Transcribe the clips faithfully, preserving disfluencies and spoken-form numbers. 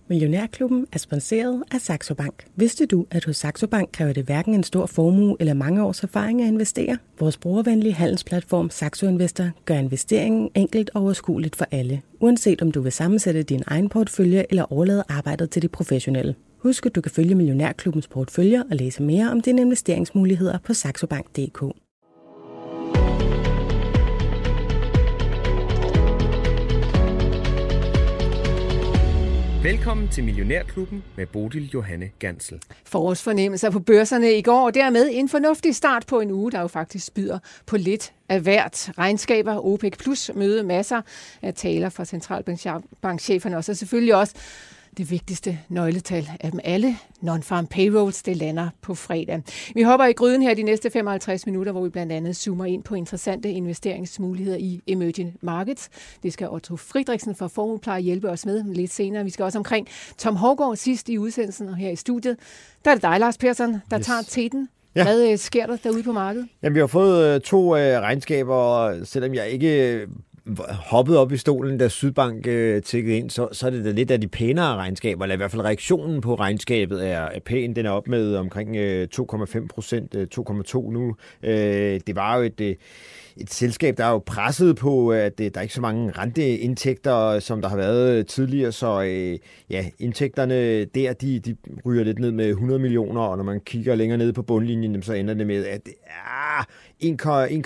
Millionærklubben er sponsoreret af Saxo Bank. Vidste du, at hos Saxo Bank kræver det hverken en stor formue eller mange års erfaring at investere? Vores brugervenlige handelsplatform Saxo Investor gør investeringen enkelt og overskueligt for alle, uanset om du vil sammensætte din egen portefølje eller overlade arbejdet til de professionelle. Husk, at du kan følge Millionærklubbens porteføljer og læse mere om dine investeringsmuligheder på saxobank punktum d k. Velkommen til Millionærklubben med Bodil Johanne Gansel. Forårsfornemmelser på børserne i går, og dermed en fornuftig start på en uge, der jo faktisk byder på lidt af hvert. Regnskaber, OPEC plus møde masser af taler fra centralbankcheferne, og så selvfølgelig også det vigtigste nøgletal af dem alle, non-farm payrolls, det lander på fredag. Vi hopper i gryden her de næste femoghalvtreds minutter, hvor vi blandt andet zoomer ind på interessante investeringsmuligheder i emerging markets. Det skal Otto Friedrichsen fra Formuepleje hjælpe os med lidt senere. Vi skal også omkring Tom Hougaard sidst i udsendelsen, og her i studiet. Der er det dig, Lars Persson, der yes. tager teten. Ja. Hvad sker der derude på markedet? Jamen, vi har fået to øh, regnskaber, og selvom jeg ikke hoppet op i stolen, da Sydbank øh, tækkede ind, så, så er det da lidt af de pænere regnskaber, eller i hvert fald reaktionen på regnskabet er, er pæn. Den er op med omkring øh, to komma fem procent, øh, to komma to nu. Øh, det var jo et, øh, et selskab, der er jo presset på, at øh, der er ikke så mange renteindtægter, som der har været tidligere, så øh, ja, indtægterne der, de, de ryger lidt ned med hundrede millioner, og når man kigger længere ned på bundlinjen, så ender det med, at det er en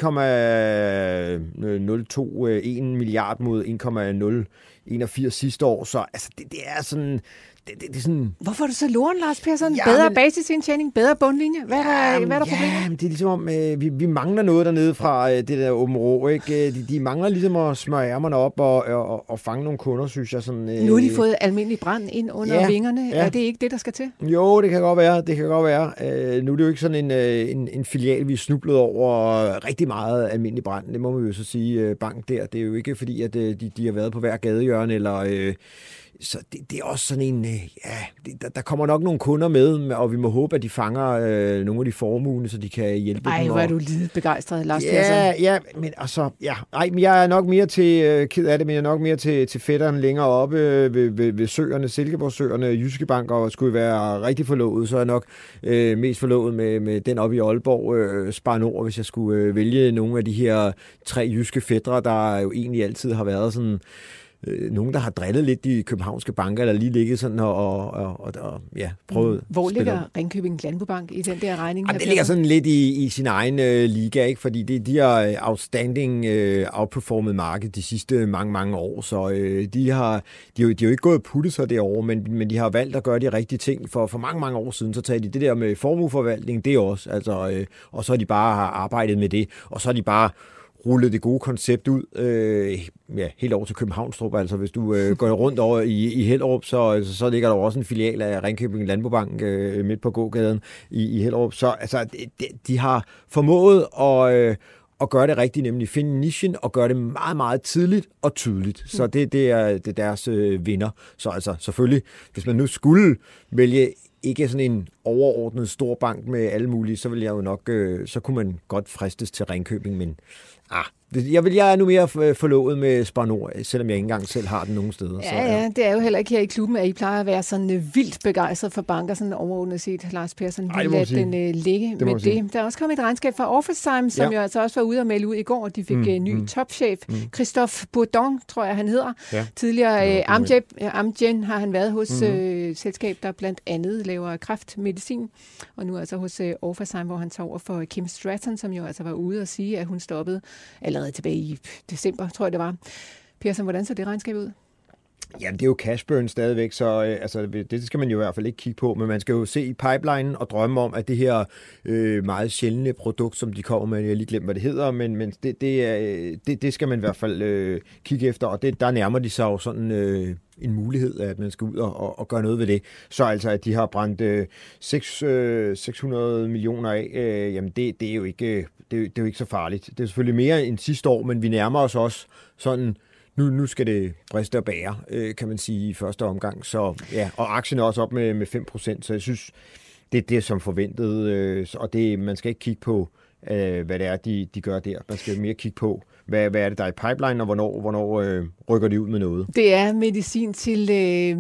komma nul to en milliard mod en komma nul enogfirs sidste år, så altså, det, det er sådan... Det, det, det er sådan... Hvorfor er du så loren, Lars Persson? Ja, bedre men... basisindtjening, bedre bundlinje? Hvad er der, ja, hvad er der ja, problemet? det er ligesom om, øh, vi, vi mangler noget dernede fra øh, det der åben rå, ikke? De, de mangler ligesom at smøre ærmerne op og, og, og fange nogle kunder, synes jeg. Sådan, øh... Nu har de fået almindelig brand ind under ja, vingerne. Ja. Er det ikke det, der skal til? Jo, det kan godt være. Det kan godt være. Øh, nu er det jo ikke sådan en, øh, en, en filial, vi er snublet over rigtig meget almindelig brand. Det må vi jo så sige, øh, bank der. Det er jo ikke fordi, at øh, de, de har været på hver gadehjørne, eller... Øh, Så det, det er også sådan en, ja, det, der, der kommer nok nogle kunder med, og vi må håbe, at de fanger øh, nogle af de formuende, så de kan hjælpe Ej, dem. Ej, hvor er du lidt begejstret, Lars Persson. Ja, ja, men altså, ja, ej, men jeg er nok mere til, øh, ked af det, men jeg er nok mere til, til fætteren længere oppe øh, ved, ved, ved søerne, Silkeborg-søerne, Jyske Bank, og skulle være rigtig forlovet, så er jeg nok øh, mest forlovet med, med den oppe i Aalborg, øh, Spar Nord, hvis jeg skulle øh, vælge nogle af de her tre jyske fættere, der jo egentlig altid har været sådan... Nogen, der har drillet lidt de københavnske banker, eller lige ligget sådan og, og, og, og ja, prøvet... Hvor ligger Ringkøbing Landbobank i den der regning? Jamen, det ligger sådan lidt i, i sin egen øh, liga, ikke? Fordi det, de har outstanding øh, outperformet markedet de sidste mange, mange år, så øh, de, har, de, har, de har jo ikke gået og puttet sig derovre, men, men de har valgt at gøre de rigtige ting. For, for mange, mange år siden, så tager de det der med formueforvaltning, det også, altså, øh, og så har de bare arbejdet med det, og så har de bare rulle det gode koncept ud øh, ja, helt over til Københavnstrup. Altså hvis du øh, går rundt over i, i Hellerup, så, så, så ligger der også en filial af Ringkøbing Landbobank øh, midt på gågaden i, i Hellerup. Så altså, de, de har formået at, øh, at gøre det rigtigt, nemlig finde nichen og gøre det meget, meget tidligt og tydeligt. Så det, det, er, det er deres øh, vinder. Så altså selvfølgelig, hvis man nu skulle vælge ikke sådan en overordnet stor bank med alle mulige, så vil jeg jo nok, øh, så kunne man godt fristes til Ringkøbing, men ah, jeg, vil, jeg er nu mere forlovet med Spar Nord, selvom jeg ikke engang selv har den nogen steder. Ja, så, ja, ja, det er jo heller ikke her i klubben, at I plejer at være sådan uh, vildt begejstret for banker, sådan overordnet set, Lars Persson. Vi lader den uh, ligge det med det. Der er også kommet et regnskab fra Office-Time, som ja. jo altså også var ude og melde ud i går. De fik mm, uh, ny mm, topchef, mm. Christophe Bourdon, tror jeg han hedder. Ja. Tidligere uh, Amgen, Amgen har han været hos mm. uh, selskab, der blandt andet laver kræftmedicin, og nu altså hos uh, Office-Time, hvor han tager over for Kim Stratton, som jo altså var ude og sige, at hun stoppede allerede tilbage i december, tror jeg det var. Persson, hvordan så det regnskab ud? Jamen, det er jo cash burn stadigvæk, så øh, altså, det skal man jo i hvert fald ikke kigge på, men man skal jo se i pipelinen og drømme om, at det her øh, meget sjældne produkt, som de kommer med, jeg har lige glemt, hvad det hedder, men, men det, det, er, det, det skal man i hvert fald øh, kigge efter, og det, der nærmer de sig jo sådan øh, en mulighed, at man skal ud og, og, og gøre noget ved det. Så altså, at de har brændt øh, seks hundrede millioner af, øh, jamen det, det, er jo ikke, det, det er jo ikke så farligt. Det er selvfølgelig mere end sidste år, men vi nærmer os også sådan, Nu, nu skal det briste og bære, øh, kan man sige, i første omgang. Så, ja, og aktien er også op med, med fem procent, så jeg synes, det er det, som forventet. Øh, og det, man skal ikke kigge på, øh, hvad det er, de, de gør der. Man skal mere kigge på, hvad, hvad er det, der er i pipeline, og hvornår, hvornår øh, rykker de ud med noget? Det er medicin til øh,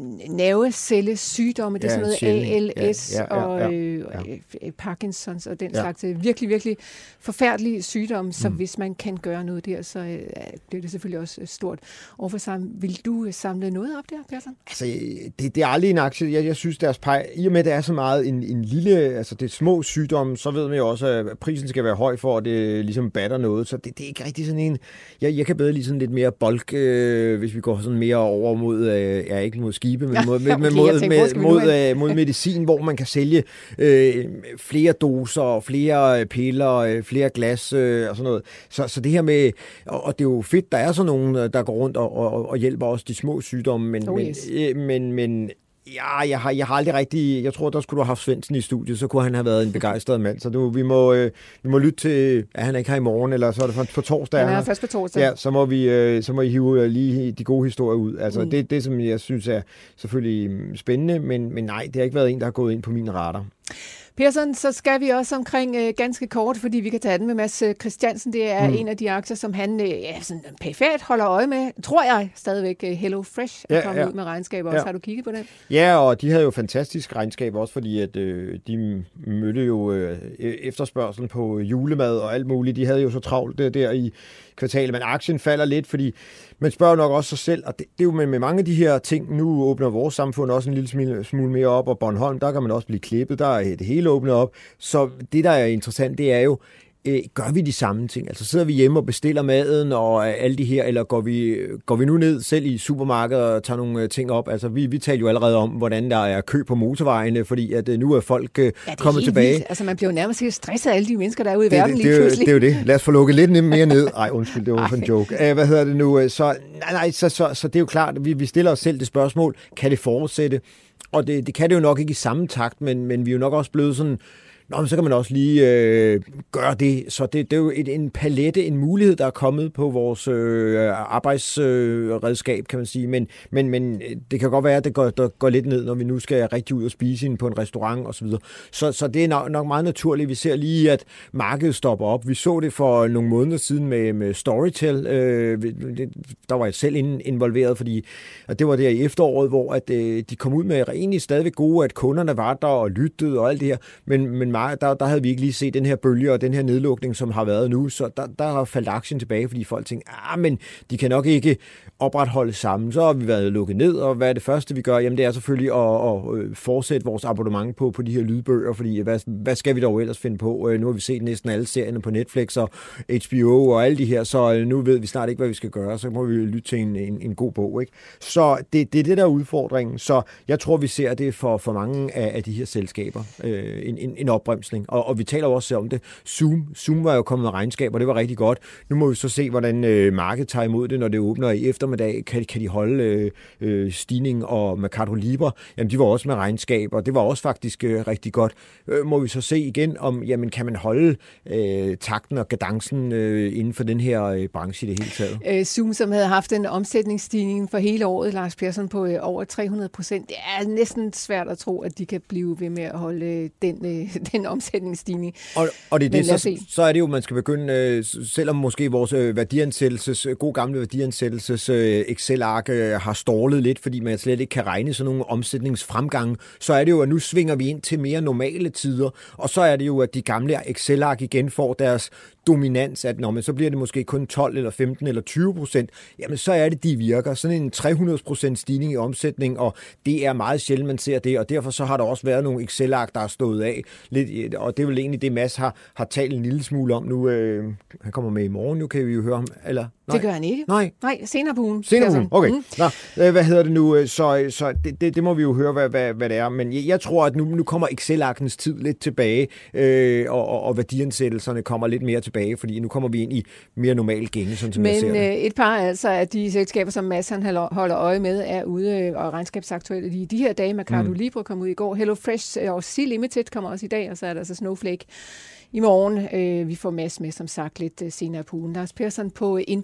nervecellesygdomme, det er ja, sådan noget A L S ja, ja, ja, ja, og øh, ja. Parkinsons og den ja. slags virkelig, virkelig forfærdelige sygdomme, så mm. hvis man kan gøre noget der, så øh, bliver det selvfølgelig også stort. Overfor sammen, vil du samle noget op der, Persson? Altså, det, det er aldrig en aktie. Jeg, jeg synes, deres pej, i og med, at det er så meget en, en lille, altså det er små sygdomme, så ved man jo også, at prisen skal være høj for, at det ligesom batter noget, så det, det er ikke rigtig sådan en, jeg, jeg kan bedre lige sådan lidt mere bulk, øh, hvis vi går sådan mere over mod, øh, ja, ikke mod skibe, men mod, ja, okay, med, mod, med, mod, øh, mod medicin, hvor man kan sælge øh, flere doser, flere piller, øh, flere glas øh, og sådan noget. Så, så det her med, og, og det er jo fedt, der er sådan nogen, der går rundt og, og, og hjælper også de små sygdomme, men, oh, yes. men, øh, men, men ja, jeg har, jeg har aldrig rigtig, jeg tror, der skulle du have haft Svendsen i studiet, så kunne han have været en begejstret mand. Så du, vi, må, øh, vi må lytte til, at han er ikke her i morgen, eller så er det på torsdag. Han er først på torsdag. Ja, så må vi, øh, så må I hive lige de gode historier ud. Altså, mm. det, det, som jeg synes er selvfølgelig spændende, men, men nej, det har ikke været en, der har gået ind på min radar. Persson, så skal vi også omkring øh, ganske kort, fordi vi kan tage den med Mads Christiansen. Det er mm. en af de aktier, som han øh, ja, sådan pæfærdigt holder øje med. Tror jeg stadigvæk Hello Fresh er ja, kommet ja. ud med regnskaber også. Ja. Har du kigget på den? Ja, og de havde jo fantastisk regnskab også, fordi at, øh, de mødte jo øh, efterspørgselen på julemad og alt muligt. De havde jo så travlt der, der i kvartalet, men aktien falder lidt, fordi man spørger nok også sig selv, og det, det er jo med, med mange af de her ting, nu åbner vores samfund også en lille smule, smule mere op, og Bornholm, der kan man også blive klippet, der er det hele åbnet op. Så det, der er interessant, det er jo, øh, gør vi de samme ting? Altså sidder vi hjemme og bestiller maden og øh, alle de her, eller går vi, går vi nu ned selv i supermarkedet og tager nogle øh, ting op? Altså vi, vi taler jo allerede om, hvordan der er kø på motorvejene, fordi at øh, nu er folk øh, ja, kommet tilbage. Vildt. Altså man bliver jo nærmest helt stresset af alle de mennesker, der er ude i det, verden det, lige pludselig. Det er jo det. Lad os få lukket lidt mere ned. Ej, undskyld, det var for en joke. Æh, hvad hedder det nu? Så, nej, nej, så, så, så det er jo klart, at vi, vi stiller os selv det spørgsmål, kan det fortsætte? Og det, det kan det jo nok ikke i samme takt, men, men vi er jo nok også blevet sådan, nå, men så kan man også lige øh, gøre det. Så det, det er jo et, en palette, en mulighed, der er kommet på vores øh, arbejdsredskab, øh, kan man sige. Men, men, men det kan godt være, at det går, der går lidt ned, når vi nu skal rigtig ud og spise ind på en restaurant osv. Så, så, så det er nok, nok meget naturligt. Vi ser lige, at markedet stopper op. Vi så det for nogle måneder siden med, med Storytel. Øh, det, der var jeg selv involveret, fordi og det var der i efteråret, hvor at, øh, de kom ud med egentlig stadigvæk gode, at kunderne var der og lyttede og alt det her. Men, men Der, der havde vi ikke lige set den her bølge og den her nedlukning, som har været nu, så der, der har faldt aktien tilbage, fordi folk tænkte, ah, men de kan nok ikke opretholde sammen. Så har vi været lukket ned, og hvad er det første, vi gør? Jamen, det er selvfølgelig at, at fortsætte vores abonnement på, på de her lydbøger, fordi hvad, hvad skal vi dog ellers finde på? Nu har vi set næsten alle serierne på Netflix og H B O og alle de her, så nu ved vi snart ikke, hvad vi skal gøre, så må vi lytte til en, en, en god bog, ikke? Så det, det er det, der er udfordringen. Så jeg tror, vi ser det for, for mange af, af de her selskaber. Øh, en, en, en opbremsning. Og, og vi taler også om det. Zoom. Zoom var jo kommet med regnskab, og det var rigtig godt. Nu må vi så se, hvordan øh, markedet tager imod det, når det åbner i eftermiddag. Kan, kan de holde øh, stigning, og Mercado Libre, jamen de var også med regnskab, og det var også faktisk øh, rigtig godt. Øh, må vi så se igen, om jamen kan man holde øh, takten og kadencen øh, inden for den her øh, branche i det hele taget. Øh, Zoom, som havde haft en omsætningsstigning for hele året, Lars Persson, på øh, over tre hundrede procent. Det er næsten svært at tro, at de kan blive ved med at holde øh, den, øh, den omsætningsstigning. Og, og det er det, så, så er det jo, man skal begynde, øh, selvom måske vores øh, værdiansættelses, god gamle værdiansættelses øh, Excel-ark øh, har stålet lidt, fordi man slet ikke kan regne sådan nogle omsætningsfremgange, så er det jo, at nu svinger vi ind til mere normale tider, og så er det jo, at de gamle Excel-ark igen får deres dominans, at når man så bliver det måske kun tolv eller femten eller tyve procent, jamen så er det, de virker. Sådan en tre hundrede procent stigning i omsætning, og det er meget sjældent, man ser det, og derfor så har der også været nogle Excel-ark, der er stået af lidt, og det er vel egentlig det, Mads har, har talt en lille smule om nu. Øh, han kommer med i morgen, nu kan vi jo høre ham, eller? Nej. Det gør han ikke. Nej. Nej, senere på ugen. Senere på ugen, okay. Mm. Nå, hvad hedder det nu? Så, så det, det, det må vi jo høre, hvad, hvad, hvad det er, men jeg, jeg tror, at nu, nu kommer Excel-arkens tid lidt tilbage, øh, og, og, og værdiansættelserne kommer lidt mere tilbage, fordi nu kommer vi ind i mere normal gænge, sådan som men, jeg ser det. Men et par altså af de selskaber, som Mads han holder øje med, er ude og regnskabsaktuelle i de her dage. Mercado mm. Libre kom ud i går, Hello Fresh og Sea Limited kommer også i dag, og så er der altså Snowflake i morgen. Øh, vi får Mads med, som sagt, lidt senere på ugen. Lars Persson, på indeks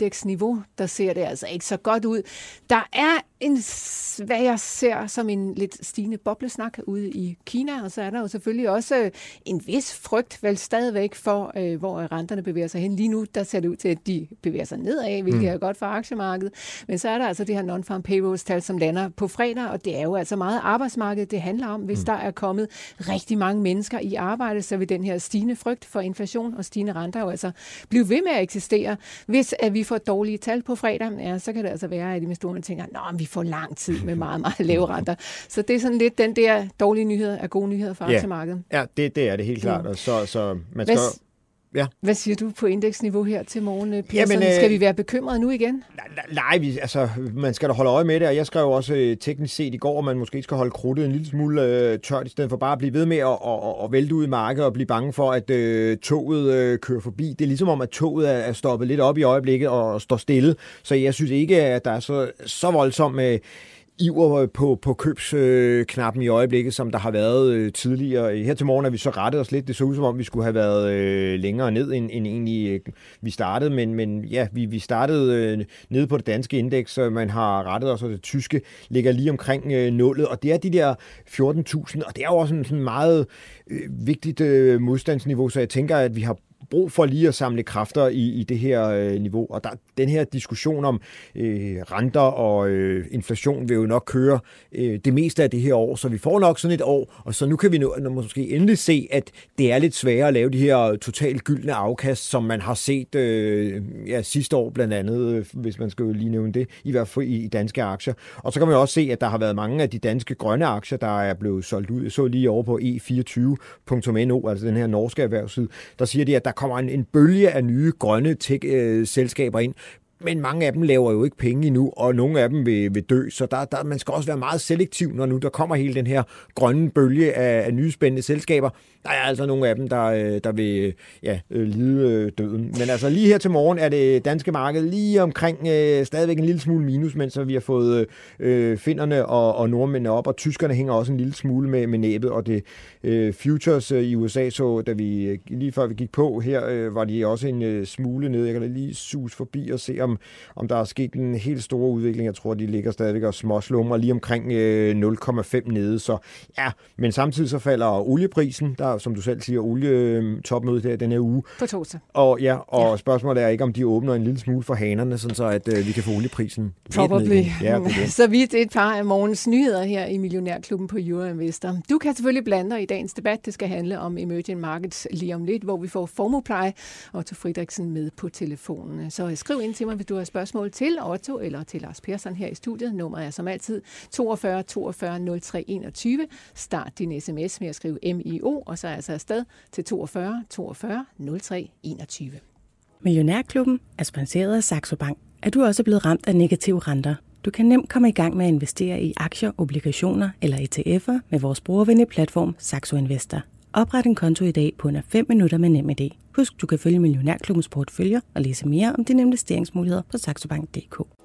indeksniveau, der ser det altså ikke så godt ud. Der er en, hvad jeg ser som en lidt stigende boblesnak ude i Kina, og så er der jo selvfølgelig også en vis frygt vel stadigvæk for, øh, hvor renterne bevæger sig hen. Lige nu, der ser det ud til, at de bevæger sig nedad, hvilket mm. er godt for aktiemarkedet. Men så er der altså det her non-farm payrolls-tal, som lander på fredag, og det er jo altså meget arbejdsmarkedet, det handler om. Hvis mm. der er kommet rigtig mange mennesker i arbejde, så vil den her stigende frygt for inflation og stigende renter jo altså blive ved med at eksistere. Hvis at vi får dårlige tal på fredag, ja, så kan det altså være, at investorerne tænker, nå, vi får lang tid med meget, meget lave renter. Så det er sådan lidt den der dårlige nyheder er gode nyheder for aktiemarkedet. Ja, det, det er det helt klart. Og så, så man skal... Hvad, ja. Hvad siger du på indeksniveau her til morgen, Persson? Jamen, øh, skal vi være bekymrede nu igen? Nej, vi, altså, man skal da holde øje med det, og jeg skrev også øh, teknisk set i går, at man måske skal holde krudtet en lille smule øh, tørt, i stedet for bare at blive ved med at, at, at, at vælte ud i markedet og blive bange for, at øh, toget øh, kører forbi. Det er ligesom om, at toget er, er stoppet lidt op i øjeblikket og står stille, så jeg synes ikke, at der er så, så voldsomt med øh, iver på, på købsknappen i øjeblikket, som der har været øh, tidligere. Her til morgen er vi så rettet os lidt. Det så ud som om, vi skulle have været øh, længere ned, end, end egentlig øh, vi startede. Men, men ja, vi, vi startede øh, nede på det danske indeks, så man har rettet os, og det tyske ligger lige omkring øh, nullet. Og det er de der fjorten tusind, og det er jo også en sådan meget øh, vigtigt øh, modstandsniveau, så jeg tænker, at vi har brug for lige at samle kræfter i, i det her øh, niveau. Og der, den her diskussion om øh, renter og øh, inflation vil jo nok køre øh, det meste af det her år, så vi får nok sådan et år, og så nu kan vi nu, måske endelig se, at det er lidt sværere at lave de her totalt gyldne afkast, som man har set øh, ja, sidste år blandt andet, hvis man skal jo lige nævne det, i hvert fald i, i danske aktier. Og så kan man også se, at der har været mange af de danske grønne aktier, der er blevet solgt ud. Jeg så lige over på e fireogtyve punktum n o, altså den her norske erhvervsside, der siger de, at der kommer en, en bølge af nye grønne tech-selskaber ind, men mange af dem laver jo ikke penge endnu, og nogle af dem vil, vil dø, så der, der, man skal også være meget selektiv, når nu der kommer hele den her grønne bølge af, af nye spændende selskaber. Der er altså nogle af dem, der, der vil ja, lide døden. Men altså lige her til morgen er det danske marked lige omkring øh, stadigvæk en lille smule minus, mens vi har fået øh, finnerne og, og nordmændene op, og tyskerne hænger også en lille smule med, med næbet, og det øh, futures øh, i U S A, så da vi lige før vi gik på her, øh, var de også en øh, smule nede. Jeg kan lige sus forbi og se, om, om der er sket en helt stor udvikling. Jeg tror, de ligger stadigvæk og småslummer lige omkring øh, nul komma fem nede, så ja, men samtidig så falder olieprisen, der som du selv siger, olietopmødet her den her uge. På torsdag. Og, ja, og ja. Spørgsmålet er ikke, om de åbner en lille smule for hanerne, sådan så at øh, vi kan få olieprisen. Probably. Ja, så vidt et par af morgens nyheder her i Millionærklubben på Euroinvestor. Du kan selvfølgelig blande dig i dagens debat. Det skal handle om emerging markets lige om lidt, hvor vi får Formopleje og Otto Friedrichsen med på telefonen. Så skriv ind til mig, hvis du har spørgsmål til Otto eller til Lars Persson her i studiet. Nummeret er som altid toogfyrre toogfyrre nul tre enogtyve. Start din sms med at skrive M I O, og så er altså afsted til toogfyrre toogfyrre nul tre enogtyve. Millionærklubben er sponsoreret af Saxo Bank. Er du også blevet ramt af negative renter? Du kan nemt komme i gang med at investere i aktier, obligationer eller E T F'er med vores brugervenlige platform Saxo Investor. Opret en konto i dag på under fem minutter med NemID. Husk, du kan følge Millionærklubbens porteføljer og læse mere om dine investeringsmuligheder på saxobank punktum d k.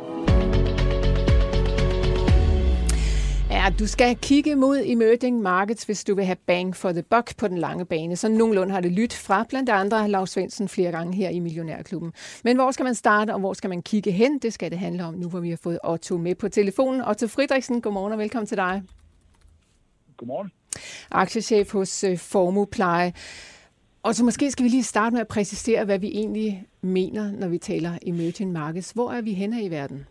Ja, du skal kigge mod emerging markets, hvis du vil have bang for the buck på den lange bane. Så nogenlunde har det lyttet fra blandt andre Lars Svendsen flere gange her i Millionærklubben. Men hvor skal man starte, og hvor skal man kigge hen? Det skal det handle om nu, hvor vi har fået Otto med på telefonen. Otto Friedrichsen, godmorgen og velkommen til dig. Godmorgen. Aktiechef hos Formopleje. Og så måske skal vi lige starte med at præcisere, hvad vi egentlig mener, når vi taler emerging markets. Hvor er vi henne i verden?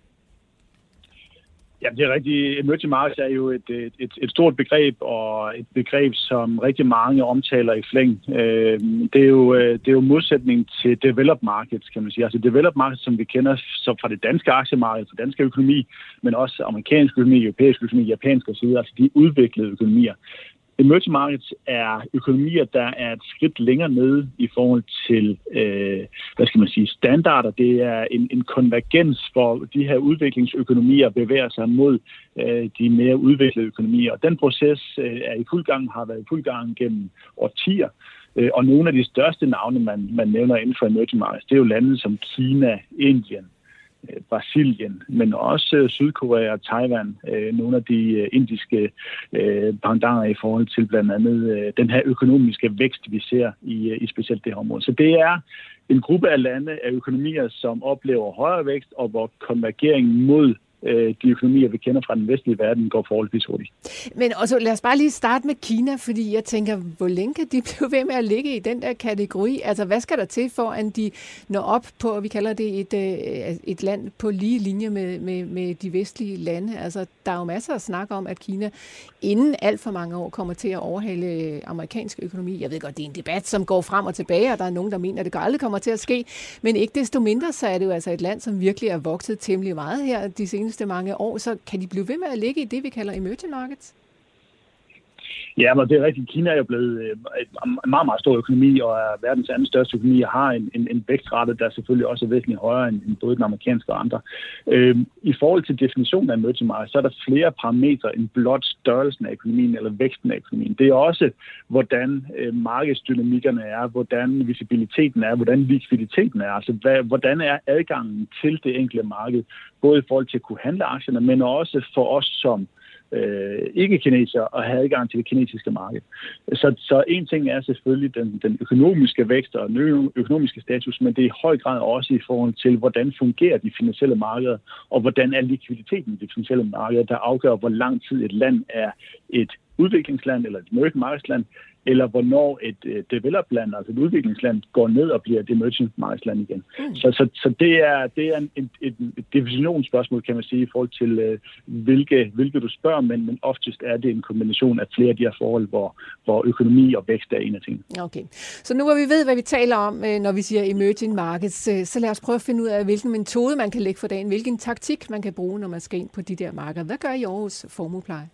Ja, det er rigtigt. Emerging markets er jo et, et, et stort begreb, og et begreb, som rigtig mange omtaler i flæng. Det er jo, det er jo modsætning til developed markets, kan man sige. Altså developed markets, som vi kender så fra det danske aktiemarked, fra dansk økonomi, men også amerikansk økonomi, europæisk økonomi, japansk osv., altså de udviklede økonomier. Emerging markets er økonomier, der er et skridt længere nede i forhold til, øh, hvad skal man sige, standarder. Det er en, en konvergens, hvor de her udviklingsøkonomier bevæger sig mod øh, de mere udviklede økonomier. Og den proces øh, er i fuld gang, har været i fuld gang gennem årtier. Øh, og nogle af de største navne, man, man nævner inden for emerging markets, det er jo lande som Kina, Indien, Brasilien, men også Sydkorea og Taiwan, nogle af de indiske pendanter i forhold til blandt andet den her økonomiske vækst, vi ser i, i specielt det her område. Så det er en gruppe af lande af økonomier, som oplever højere vækst, og hvor konvergeringen mod de økonomier, vi kender fra den vestlige verden, går forholdsvis hurtigt. Men også, lad os bare lige starte med Kina, fordi jeg tænker, hvor længe kan de blive ved med at ligge i den der kategori? Altså, hvad skal der til for, at de når op på, vi kalder det et, et land på lige linje med, med, med de vestlige lande? Altså, der er jo masser af snak om, at Kina inden alt for mange år kommer til at overhale amerikansk økonomi. Jeg ved godt, det er en debat, som går frem og tilbage, og der er nogen, der mener, at det aldrig kommer til at ske. Men ikke desto mindre, så er det jo altså et land, som virkelig er vokset temmelig meget her de seneste mange år, så kan de blive ved med at ligge i det, vi kalder emerging markets? Ja, men det er rigtigt. Kina er jo blevet en meget, meget stor økonomi, og er verdens anden største økonomi, og har en, en, en vækstrate, der selvfølgelig også er væsentligt højere end, end både den amerikanske og andre. Øhm, I forhold til definitionen af emerging markets, så er der flere parametre end blot størrelsen af økonomien eller væksten af økonomien. Det er også, hvordan øh, markedsdynamikkerne er, hvordan visibiliteten er, hvordan likviditeten er, altså hvad, hvordan er adgangen til det enkelte marked, både i forhold til at kunne handle aktierne, men også for os som Øh, ikke-kinesere at have adgang til det kinesiske marked. Så, så en ting er selvfølgelig den, den økonomiske vækst og den økonomiske status, men det er i høj grad også i forhold til, hvordan fungerer de finansielle markeder, og hvordan er likviditeten i de finansielle markeder, der afgør, hvor lang tid et land er et udviklingsland eller et emerging markedsland, eller hvornår et uh, developed land, altså et udviklingsland, går ned og bliver et emerging markedsland igen. Mm. Så, så, så det er, det er en, et, et, et definitionsspørgsmål, kan man sige, i forhold til, uh, hvilke, hvilke du spørger, men, men oftest er det en kombination af flere af de her forhold, hvor, hvor økonomi og vækst er en af tingene. Okay. Så nu hvor vi ved, hvad vi taler om, når vi siger emerging markets, så lad os prøve at finde ud af, hvilken metode man kan lægge for dagen, hvilken taktik man kan bruge, når man skal ind på de der markeder. Hvad gør I Aarhus Formuepleje?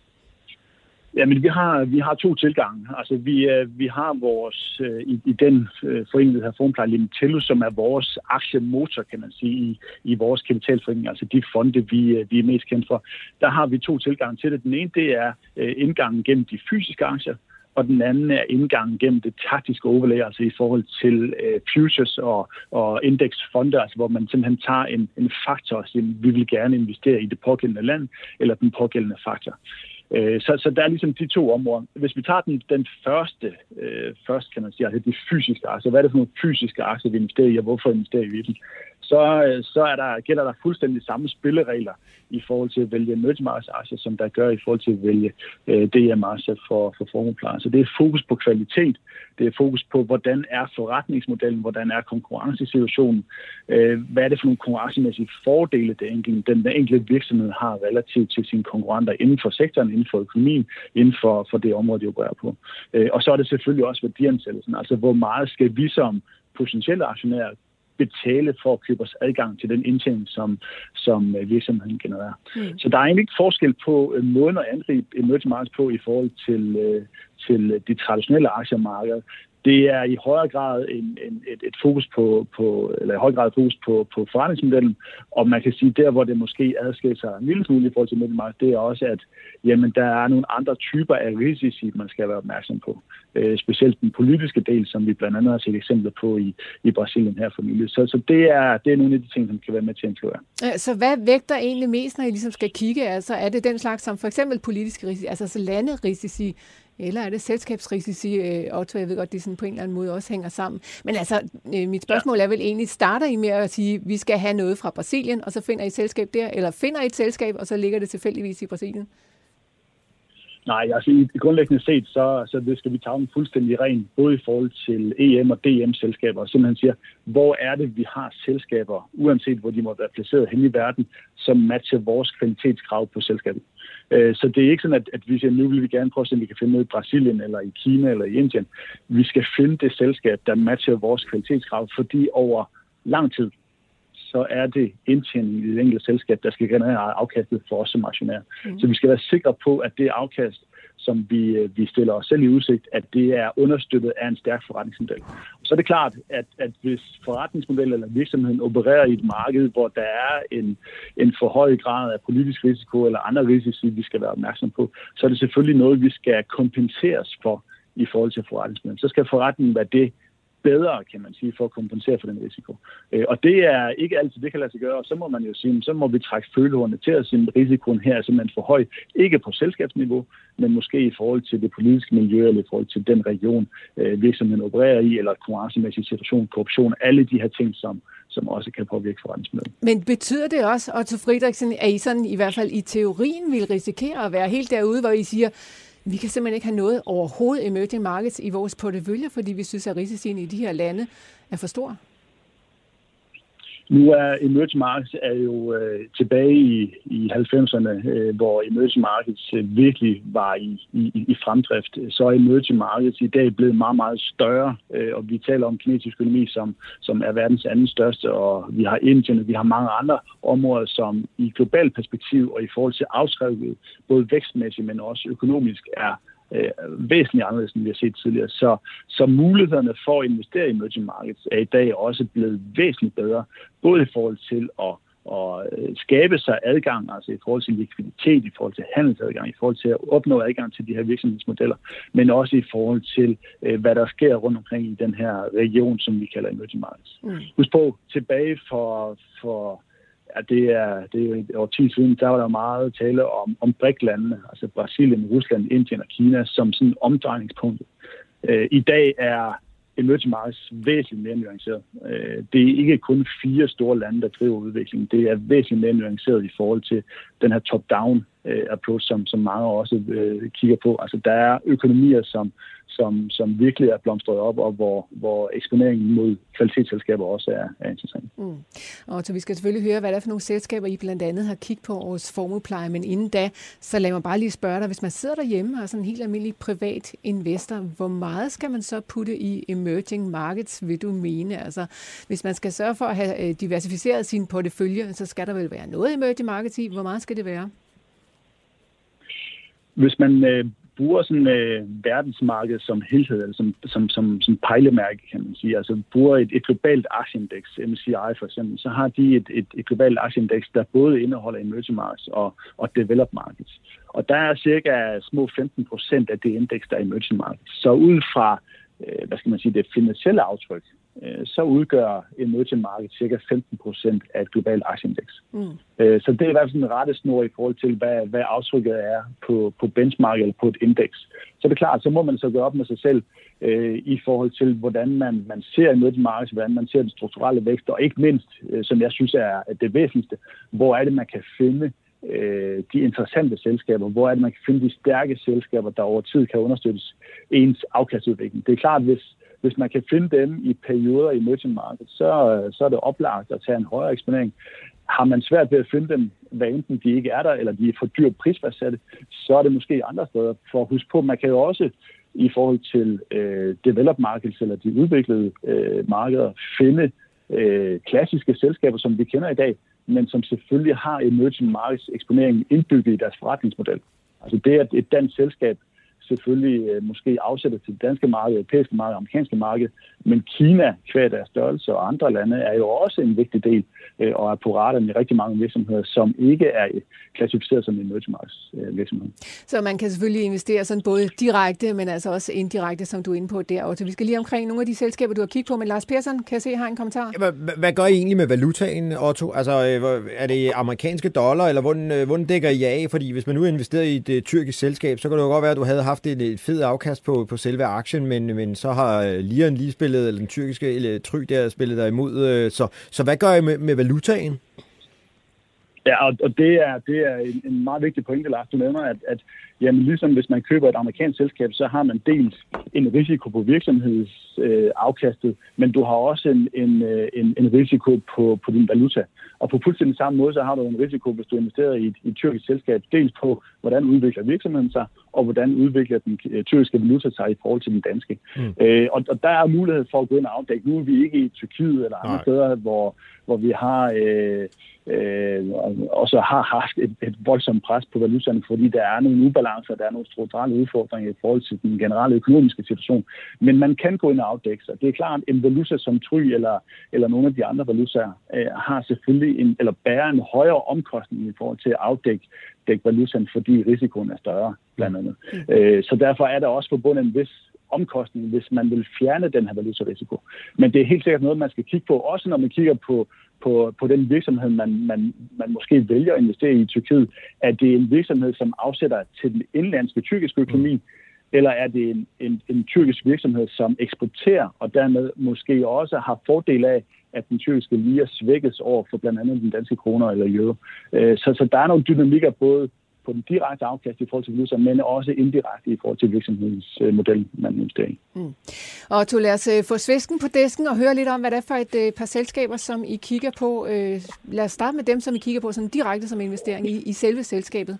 Ja, men vi har vi har to tilgange. Altså vi vi har vores i, i den forening, der hedder Formuepleje Limited, som er vores aktiemotor, kan man sige, i, i vores kapitalforening, altså de fonde vi vi er mest kendt for. Der har vi to tilgange til det. Den ene, det er indgangen gennem de fysiske aktier, og den anden er indgangen gennem det taktiske overlay, altså i forhold til uh, futures og, og indeksfonde, altså hvor man simpelthen tager en, en faktor og siger, vi vil gerne investere i det pågældende land eller den pågældende faktor. Så, så der er ligesom de to områder. Hvis vi tager den, den første, øh, først kan man sige, altså de fysiske aktier, hvad er det for nogle fysiske aktier, vi investerer i, og hvorfor investerer vi i dem, så, så er der, gælder der fuldstændig samme spilleregler i forhold til at vælge emerging markets aktier, som der gør i forhold til at vælge øh, D M-aktier for, for formuepleje. Så det er fokus på kvalitet, det er fokus på, hvordan er forretningsmodellen, hvordan er konkurrencesituationen, øh, hvad er det for nogle konkurrencemæssige fordele, det enkelte, den enkelte virksomhed har relativt til sine konkurrenter inden for sektoren, inden for økonomien, inden for, for det område, de opererer på. Øh, og så er det selvfølgelig også værdiansættelsen, altså hvor meget skal vi som potentielle aktionærer betale for at købe os adgang til den indtjening, som, som virksomheden genererer. Mm. Så der er egentlig ikke forskel på uh, måden at angribe emerging markets på i forhold til, uh, til de traditionelle aktiemarkeder. Det er i højere grad en, en, et, et fokus på, på eller i høj grad fokus på, på forretningsmodellen, og man kan sige, der hvor det måske adskiller sig en lille smule i forhold til emerging markets, det er også, at jamen, der er nogle andre typer af risici, man skal være opmærksom på. Øh, specielt den politiske del, som vi blandt andet har set eksempler på i, i Brasilien her for nylig. Så, så det, er, det er nogle af de ting, som kan være med til at influere. Så hvad vægter egentlig mest, når I ligesom skal kigge? Altså er det den slags som for eksempel politiske risici, altså så landerisici, eller er det selskabsrisici? Otto, jeg ved godt, det sådan på en eller anden måde også hænger sammen. Men altså, mit spørgsmål er vel egentlig, starter I med at sige, at vi skal have noget fra Brasilien, og så finder I et selskab der, eller finder I et selskab, og så ligger det tilfældigvis i Brasilien? Nej, altså i grundlæggende set, så, så det skal vi tage en fuldstændig ren, både i forhold til E M og D M-selskaber, og simpelthen siger, hvor er det, vi har selskaber, uanset hvor de må være placeret hen i verden, som matcher vores kvalitetskrav på selskabet. Så det er ikke sådan, at, at vi siger, nu vil vi gerne prøve at se, om vi kan finde noget i Brasilien, eller i Kina, eller i Indien. Vi skal finde det selskab, der matcher vores kvalitetskrav, fordi over lang tid, så er det indtjening i det enkelte selskab, der skal generere afkastet for os som aktionærer. Mm. Så vi skal være sikre på, at det afkast, som vi, vi stiller os selv i udsigt, at det er understøttet af en stærk forretningsmodel. Så er det klart, at, at hvis forretningsmodellen eller virksomheden opererer i et marked, hvor der er en, en for høj grad af politisk risiko eller andre risici, vi skal være opmærksom på, så er det selvfølgelig noget, vi skal kompenseres for i forhold til forretningsmodellen. Så skal forretningen være det, bedre, kan man sige, for at kompensere for den risiko. Og det er ikke altid, det kan lade sig gøre, og så må man jo sige, så må vi trække følehornene til at sige, at risikoen her er simpelthen for høj, ikke på selskabsniveau, men måske i forhold til det politiske miljø, eller i forhold til den region, virksomheden opererer i, eller konkurrencemæssig situation, korruption, alle de her ting, som, som også kan påvirke forretningsmidlet. Men betyder det også, Otto Friedrichsen, at I sådan i hvert fald i teorien vil risikere at være helt derude, hvor I siger, vi kan simpelthen ikke have noget overhovedet emerging markets i vores portefølje, fordi vi synes, at risikoen i de her lande er for stor? Nu er emerging markets er jo øh, tilbage i, i halvfemserne, øh, hvor emerging markets øh, virkelig var i, i, i fremdrift. Så er emerging markets i dag blevet meget, meget større, øh, og vi taler om kinesisk økonomi, som, som er verdens anden største, og vi har Indien, og vi har mange andre områder, som i globalt perspektiv og i forhold til afskrevet, både vækstmæssigt, men også økonomisk, er Øh, væsentligt anderledes, end vi har set tidligere. Så, så mulighederne for at investere i emerging markets er i dag også blevet væsentligt bedre, både i forhold til at, at skabe sig adgang, altså i forhold til likviditet, i forhold til handelsadgang, i forhold til at opnå adgang til de her virksomhedsmodeller, men også i forhold til, hvad der sker rundt omkring i den her region, som vi kalder emerging markets. Mm. Husk på, tilbage for... for Ja, det er, det er jo et årti siden, der var der meget tale om, om brik-landene, altså Brasilien, Rusland, Indien og Kina, som sådan omdrejningspunkt. Øh, I dag er emerging markets væsentligt mere nuanceret. Øh, det er ikke kun fire store lande, der driver udviklingen. Det er væsentligt mere nuanceret i forhold til den her top-down øh, approach, som, som mange også øh, kigger på. Altså, der er økonomier, som, som, som virkelig er blomstret op, og hvor, hvor eksponeringen mod kvalitetsselskaber også er, er interessant. Mm. Og så vi skal selvfølgelig høre, hvad der er for nogle selskaber, I blandt andet har kigget på vores formuepleje, men inden da, så lad mig bare lige spørge dig, hvis man sidder derhjemme og er sådan en helt almindelig privat investor, hvor meget skal man så putte i emerging markets, vil du mene? Altså, hvis man skal sørge for at have diversificeret sin portefølje, så skal der vel være noget emerging markets i. Hvor meget skal det være? Hvis man øh, bruger sådan øh, verdensmarkedet som helhed, eller som, som, som, som pejlemærke, kan man sige, altså bruger et, et globalt aktieindeks, M S C I for eksempel, så har de et, et, et globalt aktieindeks, der både indeholder emerging markets og, og developed markets. Og der er cirka små femten procent af det indeks, der er emerging markets. Så ud fra, øh, hvad skal man sige, det finansielle aftryk, så udgør emerging market cirka femten procent af et globalt aktieindeks. Mm. Så det er i hvert fald en rettesnor i forhold til, hvad, hvad aftrykket er på, på benchmark eller på et indeks. Så det er klart, så må man så gøre op med sig selv øh, i forhold til, hvordan man, man ser emerging markets, hvordan man ser den strukturelle vækst, og ikke mindst, øh, som jeg synes er det væsentligste, hvor er det, man kan finde øh, de interessante selskaber, hvor er det, man kan finde de stærke selskaber, der over tid kan understøttes ens afkastudvikling. Det er klart, hvis Hvis man kan finde dem i perioder i emerging market, så, så er det oplagt at tage en højere eksponering. Har man svært ved at finde dem, hvad enten de ikke er der, eller de er for dyrt prisfastsatte, så er det måske andre steder. For at huske på, man kan jo også i forhold til øh, developed markets, eller de udviklede øh, markeder, finde øh, klassiske selskaber, som vi kender i dag, men som selvfølgelig har emerging markets eksponering indbygget i deres forretningsmodel. Altså det, at et dansk selskab selvfølgelig øh, måske afsætter til det danske marked, europæiske marked, amerikanske marked, men Kina, kvad deres størrelse og andre lande, er jo også en vigtig del øh, og er på radaren i rigtig mange virksomheder, som ikke er klassificeret som emerging markets øh, virksomheder. Så man kan selvfølgelig investere sådan både direkte, men altså også indirekte, som du er inde på der. Og vi skal lige omkring nogle af de selskaber, du har kigget på, men Lars Persson, kan jeg se, har en kommentar? Ja, hvad, hvad gør I egentlig med valutaen, Otto? Altså, er det amerikanske dollar, eller hvordan, hvordan dækker I af? Fordi hvis man nu investerer i et tyrkisk selskab, så kan det jo godt være, at du havde haft et fedt afkast på, på selve aktien, men, men så har Liren lige spillet, eller den tyrkiske eller Try der spillet der imod. Så, så hvad gør I med, med valutaen? Ja, og, og det er, det er en, en meget vigtig pointe, Lars. Du nævner, at, at jamen, ligesom hvis man køber et amerikansk selskab, så har man dels en risiko på virksomhedsafkastet, øh, men du har også en, en, en, en risiko på, på din valuta. Og på fuldstændig samme måde, så har du en risiko, hvis du investerer i et, i et tyrkisk selskab, dels på, hvordan udvikler virksomheden sig, og hvordan udvikler den tyrkiske valuta sig i forhold til den danske. Mm. Øh, og, og der er mulighed for at gå ind og afdække. Nu er vi ikke i Tyrkiet eller andre Nej. steder, hvor, hvor vi har... Øh, Øh, og så har haft et, et voldsomt pres på valutaerne, fordi der er nogle ubalancer, der er nogle strukturelle udfordringer i forhold til den generelle økonomiske situation. Men man kan gå ind og afdække sig. Det er klart, at en valuta som Try eller, eller nogle af de andre valutaer øh, har selvfølgelig en, eller bærer en højere omkostning i forhold til at afdække dække valutaen, fordi risikoen er større, blandt andet. Mm. Øh, så derfor er der også forbundet en vis omkostning, hvis man vil fjerne den her valutarisiko. Men det er helt sikkert noget, man skal kigge på, også når man kigger på, på, på den virksomhed, man, man, man måske vælger at investere i i Tyrkiet. Er det en virksomhed, som afsætter til den indlandske tyrkiske økonomi, eller er det en, en, en tyrkisk virksomhed, som eksporterer, og dermed måske også har fordel af, at den tyrkiske lira svækkes over for blandt andet den danske kroner eller euro. Så, så der er nogle dynamikker både på den direkte afkast i forhold til valuta, men også indirekte i forhold til virksomhedens model, man investerer i. Mm. Og du lad os få svisken på disken og høre lidt om, hvad det er for et par selskaber, som I kigger på. Lad os starte med dem, som I kigger på sådan direkte som investering i, i selve selskabet.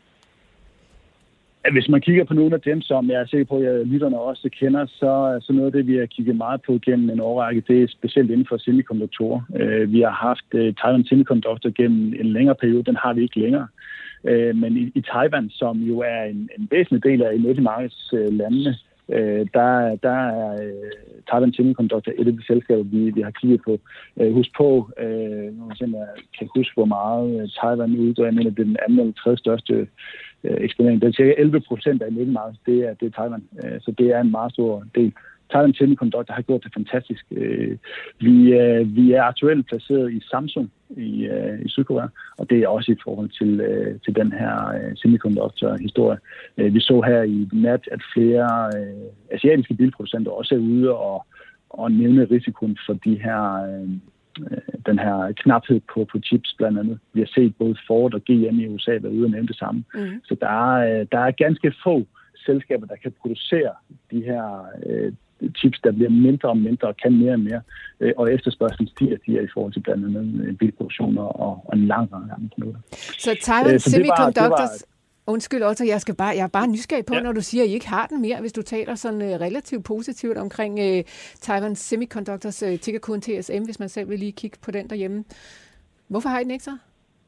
Hvis man kigger på nogle af dem, som jeg er sikker på, at lytterne også kender, så, så noget af det, vi har kigget meget på gennem en årrække, det er specielt inden for semikonduktorer. Vi har haft Taiwan Semiconductor gennem en længere periode, den har vi ikke længere. Men i, i Taiwan, som jo er en, en væsentlig del af emerging-markeds-landene, der, der er Taiwan Semiconductor et af de selskaber, vi, vi har kigget på. Husk på, jeg kan huske, hvor meget Taiwan udgør. Jeg mener, det er den anden eller tredje største eksponering. Det er cirka elleve procent af emerging-markeds, det er, det er Taiwan. Så det er en meget stor del. Taiwan Semiconductor har gjort det fantastisk. Vi, vi er aktuelt placeret i Samsung i, i Sydkorea, og det er også i forhold til, til den her semiconductor-historie. Vi så her i nat, at flere asiatiske bilproducenter også er ude og, og nævne risikoen for de her, den her knaphed på, på chips blandt andet. Vi har set både Ford og G M i U S A være ude og nævne det samme. Mm. Så der er, der er ganske få selskaber, der kan producere de her øh, chips, der bliver mindre og mindre og kan mere og mere, øh, og efterspørgselen stiger, stiger i forhold til blandt andet bilproduktioner og, og en lang række andre produkter. Så Taiwan Semiconductors, undskyld Otto, jeg, skal bare, jeg er bare nysgerrig på, ja. Når du siger, at I ikke har den mere, hvis du taler sådan uh, relativt positivt omkring uh, Taiwan Semiconductors uh, tickerkoden T S M, hvis man selv vil lige kigge på den derhjemme. Hvorfor har I den ikke så?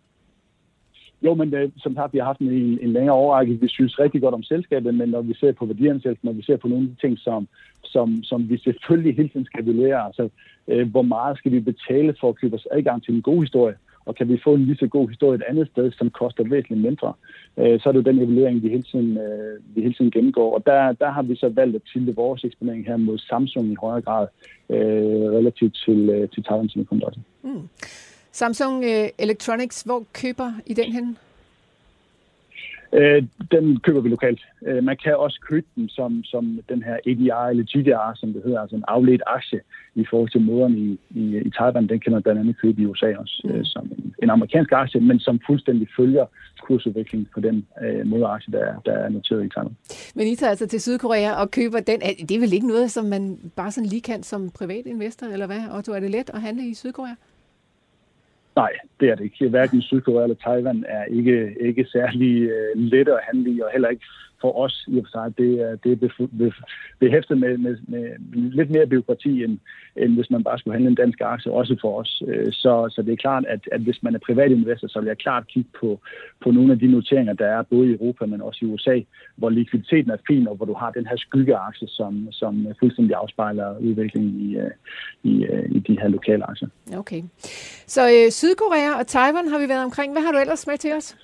Jo, men det, som sagt, vi har haft en, en længere overrække. Vi synes rigtig godt om selskabet, men når vi ser på værdiansættelsen, når vi ser på nogle af de ting, som, som, som vi selvfølgelig hele tiden skal evaluere, altså øh, hvor meget skal vi betale for at købe os adgang til en god historie, og kan vi få en lige så god historie et andet sted, som koster væsentligt mindre, øh, så er det jo den evaluering, vi hele tiden, øh, vi hele tiden gennemgår. Og der, der har vi så valgt at tilde vores eksponering her mod Samsung i højere grad, øh, relativt til, øh, til Taiwan Semiconductor. Mm. Samsung Electronics, hvor køber I den hen? Øh, den køber vi lokalt. Øh, man kan også købe den som, som den her A D R eller G D R, som det hedder, altså en afledt aktie i forhold til moderen i, i, i Taiwan. Den kan man blandt andet købe i U S A også, mm. øh, som en, en amerikansk aktie, men som fuldstændig følger kursudviklingen på den øh, moderaktie, der, der er noteret i Taiwan. Men I tager altså til Sydkorea og køber den. Det er vel ikke noget, som man bare sådan lige kan som privat investor, eller hvad? Otto, er det let at handle i Sydkorea? Nej, det er det ikke. Hverken Sydkorea eller Taiwan er ikke, ikke særlig øh, let at handle i, og heller ikke for os i og for sig. Det er, det er behæftet med, med, med lidt mere bureaukrati, end, end hvis man bare skulle handle en dansk aktie, også for os. Så, så det er klart, at, at hvis man er privatinvestor, så vil jeg klart kigge på, på nogle af de noteringer, der er både i Europa, men også i U S A, hvor likviditeten er fin, og hvor du har den her skyggeaktie, som, som fuldstændig afspejler udviklingen i, i, i de her lokale aktier. Okay. Så øh, Sydkorea og Taiwan har vi været omkring. Hvad har du ellers med til os?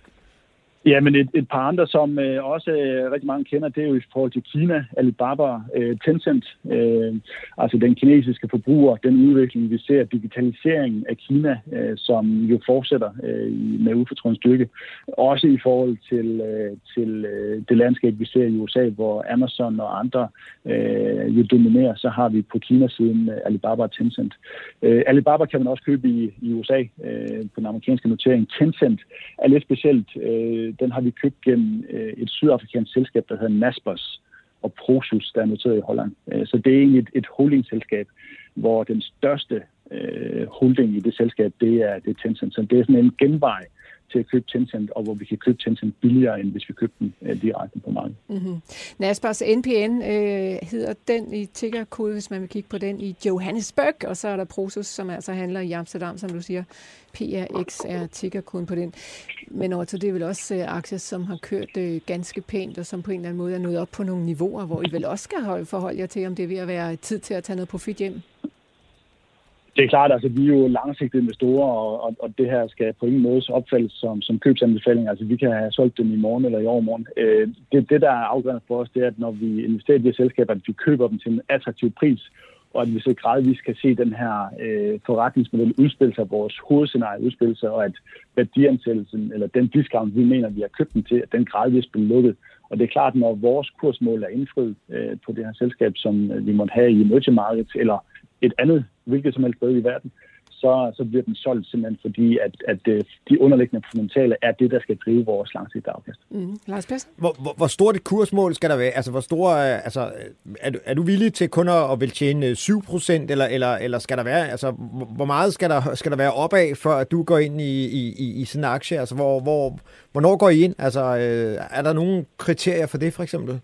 Ja, men et, et par andre, som øh, også øh, rigtig mange kender, det er jo i forhold til Kina, Alibaba, øh, Tencent, øh, altså den kinesiske forbruger, den udvikling, vi ser, digitaliseringen af Kina, øh, som jo fortsætter øh, med ufortrødent styrke. Også i forhold til, øh, til øh, det landskab, vi ser i U S A, hvor Amazon og andre øh, jo dominerer, så har vi på Kina-siden øh, Alibaba og Tencent. Øh, Alibaba kan man også købe i, i U S A øh, på den amerikanske notering. Tencent er lidt specielt. Øh, Den har vi købt gennem et sydafrikansk selskab, der hedder Naspers og Prosus, der er noteret i Holland. Så det er egentlig et, et holdingselskab, hvor den største øh, holding i det selskab, det er, det er Tencent. Så det er sådan en genvej til at købe Tencent, og hvor vi kan købe Tencent billigere, end hvis vi købte den øh, direkte på markedet. Mm-hmm. Naspers N P N øh, hedder den i tickerkode, hvis man vil kigge på den i Johannesburg, og så er der Prosus, som altså handler i Amsterdam, som du siger. P R X er tickerkoden på den. Men også det er vel også øh, aktier, som har kørt øh, ganske pænt, og som på en eller anden måde er nået op på nogle niveauer, hvor I vel også skal holde, forholde jer til, om det er ved at være tid til at tage noget profit hjem. Det er klart, altså vi er jo langsigtede investorer, og, og, og det her skal på ingen måde opfattes som, som købsanbefaling. Altså vi kan have solgt dem i morgen eller i overmorgen. Øh, det, det, der er afgørende for os, det er, at når vi investerer i de her selskaber, at vi køber dem til en attraktiv pris, og at vi så gradvist kan se den her øh, forretningsmodel udspille sig, vores hovedscenarie udspille sig, og at værdiansættelsen, eller den discount, vi mener, vi har købt den til, at den gradvist bliver lukket. Og det er klart, når vores kursmål er indfriet øh, på det her selskab, som vi måtte have i emerging markets, eller et andet, hvilket som helst sted i verden, så, så bliver den solgt simpelthen fordi, at, at de underliggende fundamentale er det, der skal drive vores langsigtede afkast. Mm. Lars Pedersen? Hvor, hvor, hvor stort et kursmål skal der være? Altså, hvor store, altså, er, er du villig til kun at vil tjene syv procent, eller, eller, eller skal der være, altså, hvor meget skal der, skal der være opad, før at du går ind i, i, i sådan en aktie? Altså, hvor, hvor, hvornår går I ind? Altså, er der nogle kriterier for det, for eksempel?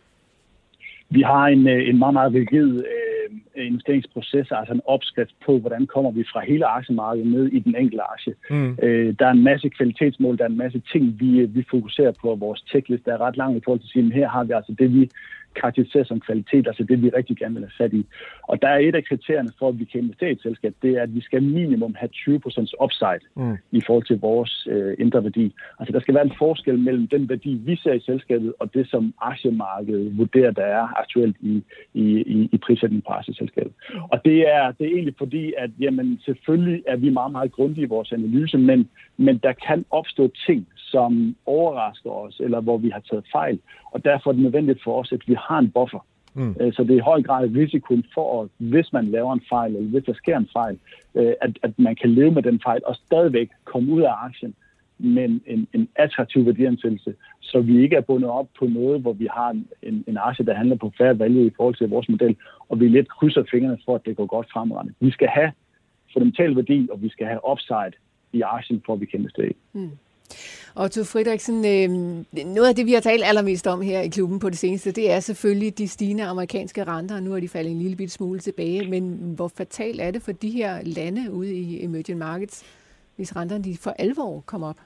Vi har en, en meget, meget rigid investeringsproces, altså en opskrift på, hvordan kommer vi fra hele aktiemarkedet ned i den enkelte aktie. Mm. Øh, der er en masse kvalitetsmål, der er en masse ting, vi, vi fokuserer på, vores checklist er ret lang i forhold til at sige, her har vi altså det, vi karakteriserer som kvalitet, altså det, vi rigtig gerne vil have sat i. Og der er et af kriterierne for, at vi kan investere i et selskab, det er, at vi skal minimum have tyve procent upside mm. i forhold til vores øh, indre værdi. Altså der skal være en forskel mellem den værdi, vi ser i selskabet, og det, som aktiemarkedet vurderer, der er aktuelt i, i, i, i prissætning på aktieselskabet. Og det er, det er egentlig fordi, at jamen, selvfølgelig er vi meget, meget grundige i vores analyse, men, men der kan opstå ting, som overrasker os, eller hvor vi har taget fejl. Og derfor er det nødvendigt for os, at vi har en buffer. Mm. Så det er i høj grad risikoen for, at hvis man laver en fejl, eller hvis der sker en fejl, at, at man kan leve med den fejl, og stadigvæk komme ud af aktien med en, en attraktiv værdiansættelse, så vi ikke er bundet op på noget, hvor vi har en, en aktie, der handler på fair value i forhold til vores model, og vi lidt krydser fingrene for, at det går godt fremragende. Vi skal have fundamental værdi, og vi skal have upside i aktien, for at vi kan investere i. Mm. Otto Friedrichsen, øh, noget af det, vi har talt allermest om her i klubben på det seneste, det er selvfølgelig de stigende amerikanske renter. Nu er de faldet en lille bitte smule tilbage, men hvor fatalt er det for de her lande ude i emerging markets, hvis renterne de for alvor kommer op?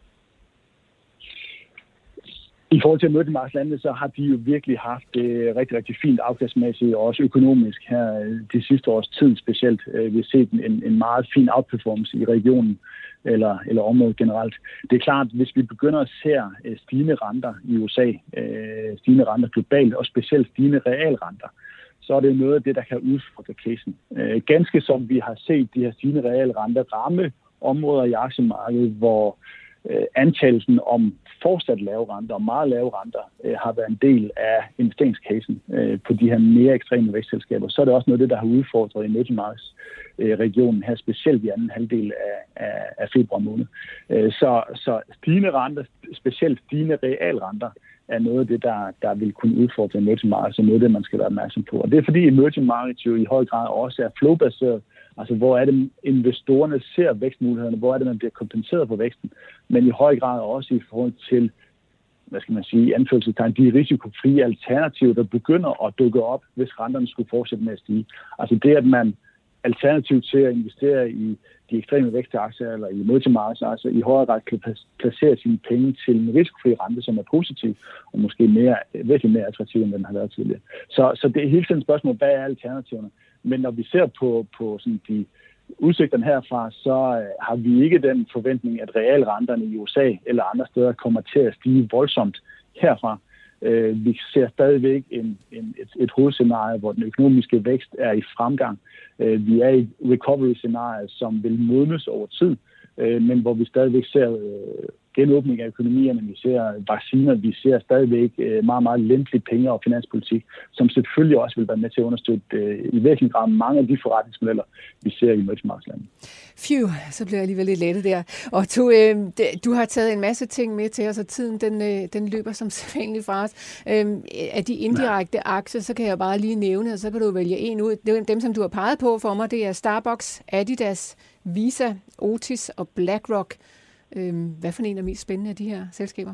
I forhold til emerging markets lande, så har de jo virkelig haft det rigtig, rigtig fint afkastmæssigt og også økonomisk her de sidste års tid specielt. Vi har set en, en meget fin outperformance i regionen, eller, eller området generelt. Det er klart, hvis vi begynder at se stigende renter i U S A, stigende renter globalt, og specielt stigende realrenter, så er det noget af det, der kan udfordre casen. Ganske som vi har set de her stigende realrenter ramme områder i aktiemarkedet, hvor antagelsen om fortsat lave renter og meget lave renter øh, har været en del af investeringscasen øh, på de her mere ekstreme vækstselskaber. Så er det også noget af det, der har udfordret emerging markets øh, regionen her, specielt i anden halvdel af, af, af februar måned. Øh, så, så stigende renter, specielt stigende realrenter, er noget af det, der, der vil kunne udfordre emerging markets, og noget af det, man skal være opmærksom på. Og det er fordi emerging markets jo i høj grad også er flowbaseret. Altså, hvor er det, investorerne ser vækstmulighederne, hvor er det, man bliver kompenseret på væksten, men i høj grad også i forhold til, hvad skal man sige, anførselstegn, de risikofrie alternativer, der begynder at dukke op, hvis renterne skulle fortsætte med at stige. Altså det, at man alternativt til at investere i de ekstreme vækstaktier eller i emerging markets, altså i højere grad kan placere sine penge til en risikofri rente, som er positiv, og måske mere, virkelig mere attraktiv, end den har været tidligere. Så, så det er hele tiden et spørgsmål, hvad er alternativerne? Men når vi ser på, på sådan de udsigterne herfra, så øh, har vi ikke den forventning, at realrenterne i U S A eller andre steder kommer til at stige voldsomt herfra. Øh, vi ser stadigvæk en, en, et, et hovedscenarie, hvor den økonomiske vækst er i fremgang. Øh, vi er i et recovery-scenarie, som vil modnes over tid, øh, men hvor vi stadigvæk ser øh, genåbning af økonomierne, vi ser vacciner, vi ser stadigvæk meget, meget lempelig penge- og finanspolitik, som selvfølgelig også vil være med til at understøtte øh, i virkelig grad mange af de forretningsmodeller, vi ser i emerging markets lande. Phew, så bliver jeg alligevel lidt lettet der. Og du, øh, du har taget en masse ting med til os, og tiden den, øh, den løber som sædvanligt fra os. Øh, af de indirekte ja. aktier, så kan jeg bare lige nævne, og så kan du vælge en ud. Det er dem, som du har peget på for mig, det er Starbucks, Adidas, Visa, Otis og BlackRock. Hvad for en er mest spændende af de her selskaber?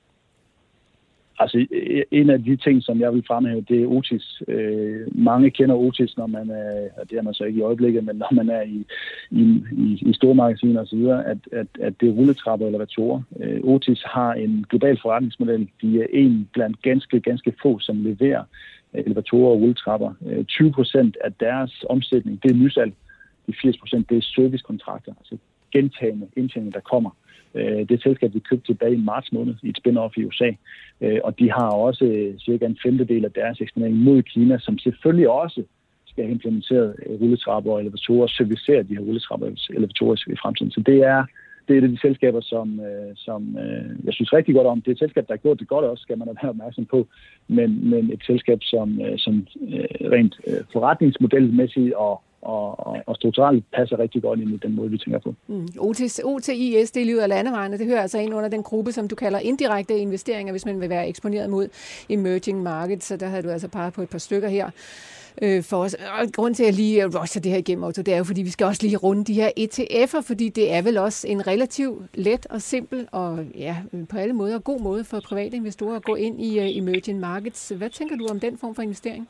Altså, en af de ting, som jeg vil fremhæve, det er Otis. Mange kender Otis, når man er, og det er man så ikke i øjeblikket, men når man er i, i, i, i store magasiner og så videre, at, at, at det er rulletrapper eller elevatorer. Otis har en global forretningsmodel. De er en blandt ganske, ganske få, som leverer elevatorer og rulletrapper. tyve procent af deres omsætning, det er nysalg. de firs procent, det er servicekontrakter, altså gentagende indtjening, der kommer. Det er et selskab, vi købte tilbage i marts måned i et spin-off i U S A, og de har også cirka en femtedel af deres eksponering mod Kina, som selvfølgelig også skal have implementeret rulletrapper og elevatorer og servicere de her rulletrapper og elevatorer i fremtiden. Så det er, det er et af de selskaber, som, som jeg synes rigtig godt om. Det er et selskab, der har gjort det godt også, skal man være opmærksom på, men, men et selskab, som, som rent forretningsmodelmæssigt og Og, og, og strukturelt passer rigtig godt ind i den måde, vi tænker på. Mm. O T I S, det er livet af landevejene, det hører altså ind under den gruppe, som du kalder indirekte investeringer, hvis man vil være eksponeret mod emerging markets, så der havde du altså peget på et par stykker her øh, for os. Og grund til, at jeg lige rusher det her igennem, Otto, det er jo, fordi vi skal også lige runde de her E T F'er, fordi det er vel også en relativt let og simpel og ja, på alle måder god måde for private investorer at gå ind i uh, emerging markets. Hvad tænker du om den form for investering?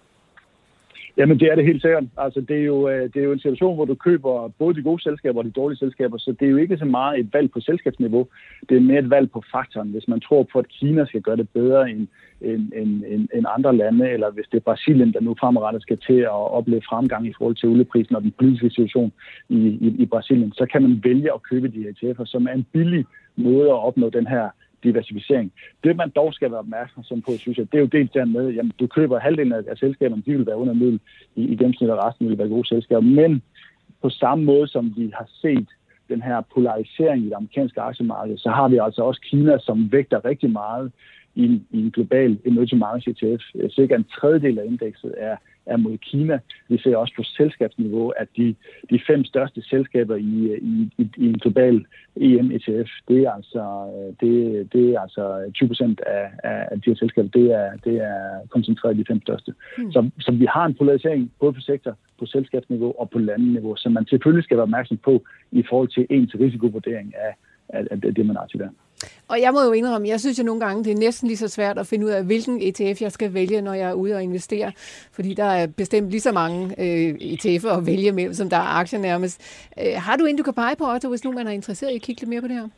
Jamen, det er det helt sikkert. Altså, det er jo, det er jo en situation, hvor du køber både de gode selskaber og de dårlige selskaber, så det er jo ikke så meget et valg på selskabsniveau. Det er mere et valg på faktoren. Hvis man tror på, at Kina skal gøre det bedre end, end, end, end andre lande, eller hvis det er Brasilien, der nu fremadrettet skal til at opleve fremgang i forhold til olieprisen og den politiske situation i, i, i Brasilien, så kan man vælge at købe de her E T F'er, som er en billig måde at opnå den her diversificering. Det, man dog skal være opmærksom på, synes jeg, det er jo dels dermed, jamen, du køber halvdelen af, af selskaberne, de vil være under middel i, i gennemsnit, og resten vil være gode selskaber. Men på samme måde, som vi har set den her polarisering i det amerikanske aktiemarked, så har vi altså også Kina, som vægter rigtig meget i en, i en global emerging markets E T F. Cirka en tredjedel af indekset er, er mod Kina. Vi ser også på selskabsniveau, at de, de fem største selskaber i, i, i, i en global E M E T F, det er altså, det, det er altså tyve procent af, af de her selskaber, det er, det er koncentreret i de fem største. Mm. Så, så vi har en polarisering både på sektor, på selskabsniveau og på landeniveau, som man selvfølgelig skal være opmærksom på i forhold til ens risikovurdering af, af, af det, man har til der. Og jeg må jo indrømme, jeg synes jo nogle gange, det er næsten lige så svært at finde ud af, hvilken E T F jeg skal vælge, når jeg er ude og investere. Fordi der er bestemt lige så mange øh, E T F'er at vælge mellem, som der er aktier nærmest. Øh, har du en, du kan pege på, Otto, hvis nu man er interesseret i at kigge lidt mere på det her?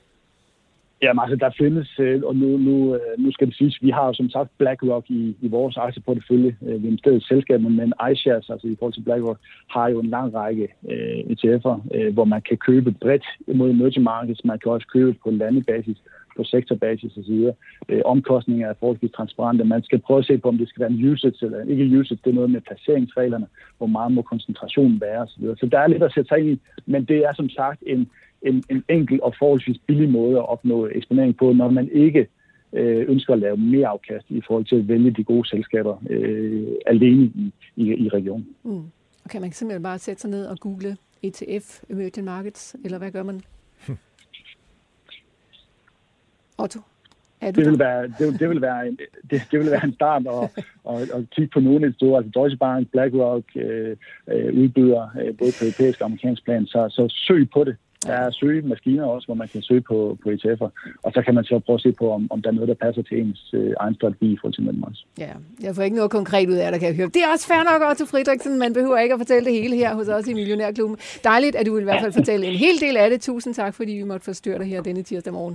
Jamen altså, der findes, og nu, nu, nu skal det siges, vi har jo som sagt BlackRock i, i vores aktieportefølje. Vi investerer i selskaber, men iShares, altså i forhold til BlackRock, har jo en lang række øh, E T F'er, øh, hvor man kan købe bredt mod emerging markets. Man kan også købe på landebasis, på sektorbasis osv. Øh, omkostninger er forholdsvis transparente. Man skal prøve at se på, om det skal være en usage eller ikke usage. Det er noget med placeringsreglerne, hvor meget må koncentrationen være osv. Så der er lidt at sætte sig ind i, men det er som sagt en En, en enkel og forholdsvis billig måde at opnå eksponering på, når man ikke øh, ønsker at lave mere afkast i forhold til at vælge de gode selskaber øh, alene i, i, i regionen. Mm. Okay, man kan simpelthen bare sætte sig ned og google E T F, Emerging Markets, eller hvad gør man? Hm. Otto? Det vil, være, det, det, vil være en, det, det vil være en start at, at, at kigge på nogle af de store, altså Deutsche Bank, BlackRock, øh, øh, udbyder øh, både på europæisk og amerikansk plan, så, så søg på det. Der er søgemaskiner også, hvor man kan søge på, på E T F'er, og så kan man så prøve at se på, om, om der er noget, der passer til ens øh, egen strategi i forhold til Medmars. Ja, jeg får ikke noget konkret ud af det, kan jeg høre. Det er også fair nok, Otto Friedrichsen. Man behøver ikke at fortælle det hele her hos os i Millionærklubben. Dejligt, at du i hvert fald fortælle en hel del af det. Tusind tak, fordi vi måtte forstyrre dig her denne tirsdag morgen.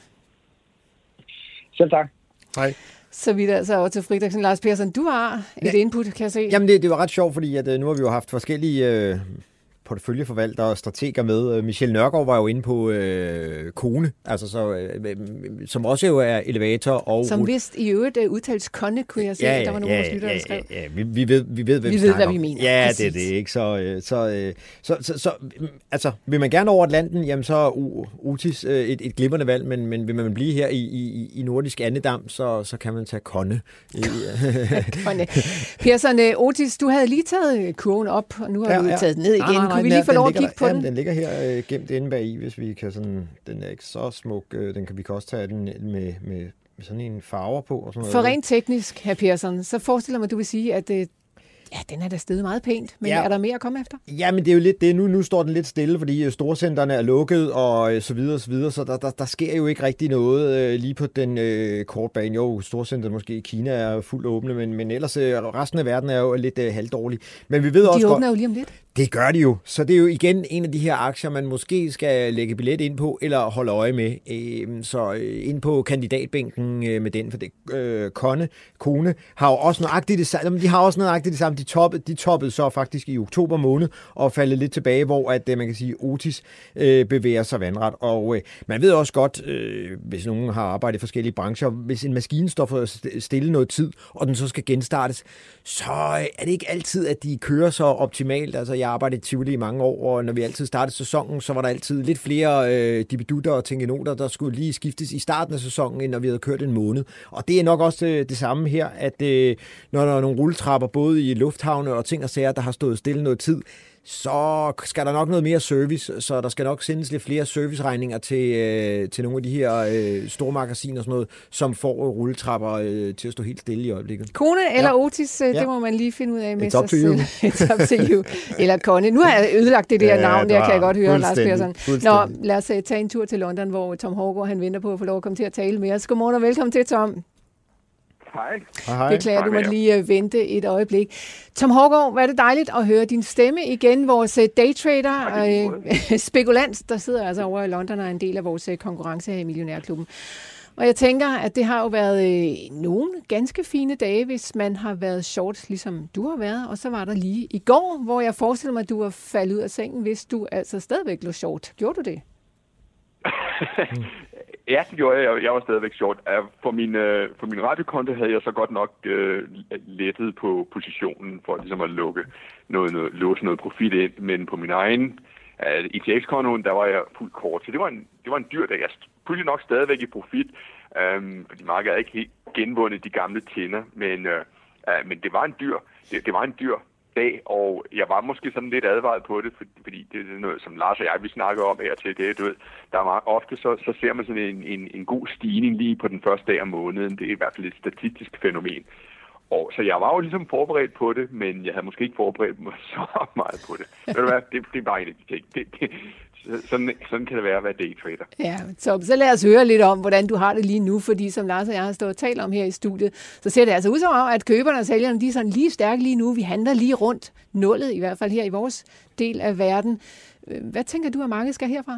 Selv tak. Hej. Så vidt altså Otto Friedrichsen. Lars Persson, du har et ja. input, kan jeg se. Jamen, det, det var ret sjovt, fordi at, nu har vi jo haft forskellige øh, porteføljeforvaltere og strateger med. Michelle Nørgaard var jo inde på øh, Kone, altså så, øh, som også jo er elevator. Og som vist i øvrigt uh, udtales Konne, kunne jeg se, ja, ja, der var nogen, ja, der lytter, ja, der skrev. Ja, ja, vi, vi ved, vi ved, hvad vi, vi ved, hvad om. vi mener. Ja, præcis. det er det, ikke? Så, så, så, så, så, så altså, vil man gerne over Atlanten, jamen så er Otis et, et glimrende valg, men, men vil man blive her i, i, i nordisk andedam, så, så kan man tage Konne. Konne. Persson, Otis, du havde lige taget kurven op, og nu har ja, du ja. taget den ned igen. Nej, nej, nej, kunne vi lige få lov at kigge på jamen, den? Den ligger her øh, gemt inde bag i, hvis vi kan sådan, den er ikke så smuk, øh, den kan vi kan også tage den med, med, med sådan en farver på. Og sådan noget. For rent teknisk, hr. Persson, så forestiller mig, du vil sige, at øh, ja, den er da steget meget pænt, men ja. er der mere at komme efter? Ja, men det er jo lidt det. Nu, nu står den lidt stille, fordi storcentrene er lukket og så videre og så videre, så der, der, der sker jo ikke rigtig noget øh, lige på den øh, korte bane. Jo, storcentret måske i Kina er fuldt åbne, men, men ellers øh, resten af verden er jo lidt øh, halvdårlig. Men vi ved De også åbner godt, jo lige om lidt. Det gør de jo. Så det er jo igen en af de her aktier, man måske skal lægge billet ind på, eller holde øje med. Så ind på kandidatbænken med den, for det øh, Kone, Kone har jo også nøjagtigt det samme. De har også nøjagtigt det samme. De toppede, de toppede så faktisk i oktober måned og faldet lidt tilbage, hvor at, man kan sige, Otis øh, bevæger sig vandret. Og øh, man ved også godt, øh, hvis nogen har arbejdet i forskellige brancher, hvis en maskine står for stille noget tid, og den så skal genstartes, så er det ikke altid, at de kører så optimalt. Altså, jeg arbejdede i Tivoli i mange år, og når vi altid startede sæsonen, så var der altid lidt flere øh, dibedutter og tengenoter, der skulle lige skiftes i starten af sæsonen, end når vi havde kørt en måned. Og det er nok også det, det samme her, at øh, når der er nogle rulletrapper, både i lufthavne og ting og sager, der har stået stille noget tid, så skal der nok noget mere service, så der skal nok sendes lidt flere serviceregninger til, øh, til nogle af de her øh, store magasiner og sådan noget, som får rulletrapper øh, til at stå helt stille i øjeblikket. Kone eller ja. Otis, øh, det ja. må man lige finde ud af med sig selv. It's up to you. Eller Kone. Nu har jeg ødelagt det der ja, navn, der kan jeg godt høre, Lars Persson. Nå, lad os uh, tage en tur til London, hvor Tom Haugaard, han venter på at få lov at komme til at tale med os. Godmorgen og velkommen til, Tom. Hej. Hej. Beklager, du må lige uh, vente et øjeblik. Tom Haugaard, hvad er det dejligt at høre din stemme igen. Vores uh, daytrader og uh, spekulant, der sidder altså over i London og er en del af vores uh, konkurrence her i Millionærklubben. Og jeg tænker, at det har jo været uh, nogle ganske fine dage, hvis man har været short, ligesom du har været. Og så var der lige i går, hvor jeg forestiller mig, at du var faldet ud af sengen, hvis du altså stadigvæk lå short. Gjorde du det? Ja, det gjorde jeg. Jeg var stadigvæk short. For min, for min radiokonto havde jeg så godt nok uh, lettet på positionen for ligesom at lukke noget, noget, låse noget profit ind. Men på min egen uh, E T X-kontoen, der var jeg fuldt kort. Så det var en, det var en dyr dag. Jeg pludselig nok stadigvæk i profit, um, fordi markedet er ikke helt genvundet de gamle tænder. Men, uh, uh, men det var en dyr, det, det var en dyr dag, og jeg var måske sådan lidt advaret på det, fordi det er noget, som Lars og jeg, vi snakker om her til, det er, du ved, der er meget ofte, så, så ser man sådan en, en, en god stigning lige på den første dag af måneden. Det er i hvert fald et statistisk fænomen. Og så jeg var jo ligesom forberedt på det, men jeg havde måske ikke forberedt mig så meget på det. Ved du hvad, det, det er bare en af de ting. Det, det, sådan, sådan kan det være at være daytrader. Ja, så, så lad os høre lidt om, hvordan du har det lige nu, fordi som Lars og jeg har stået og talt om her i studiet, så ser det altså ud som om, at køberne og sælgerne, de er sådan lige stærke lige nu. Vi handler lige rundt nullet, i hvert fald her i vores del af verden. Hvad tænker du, at markedet skal herfra?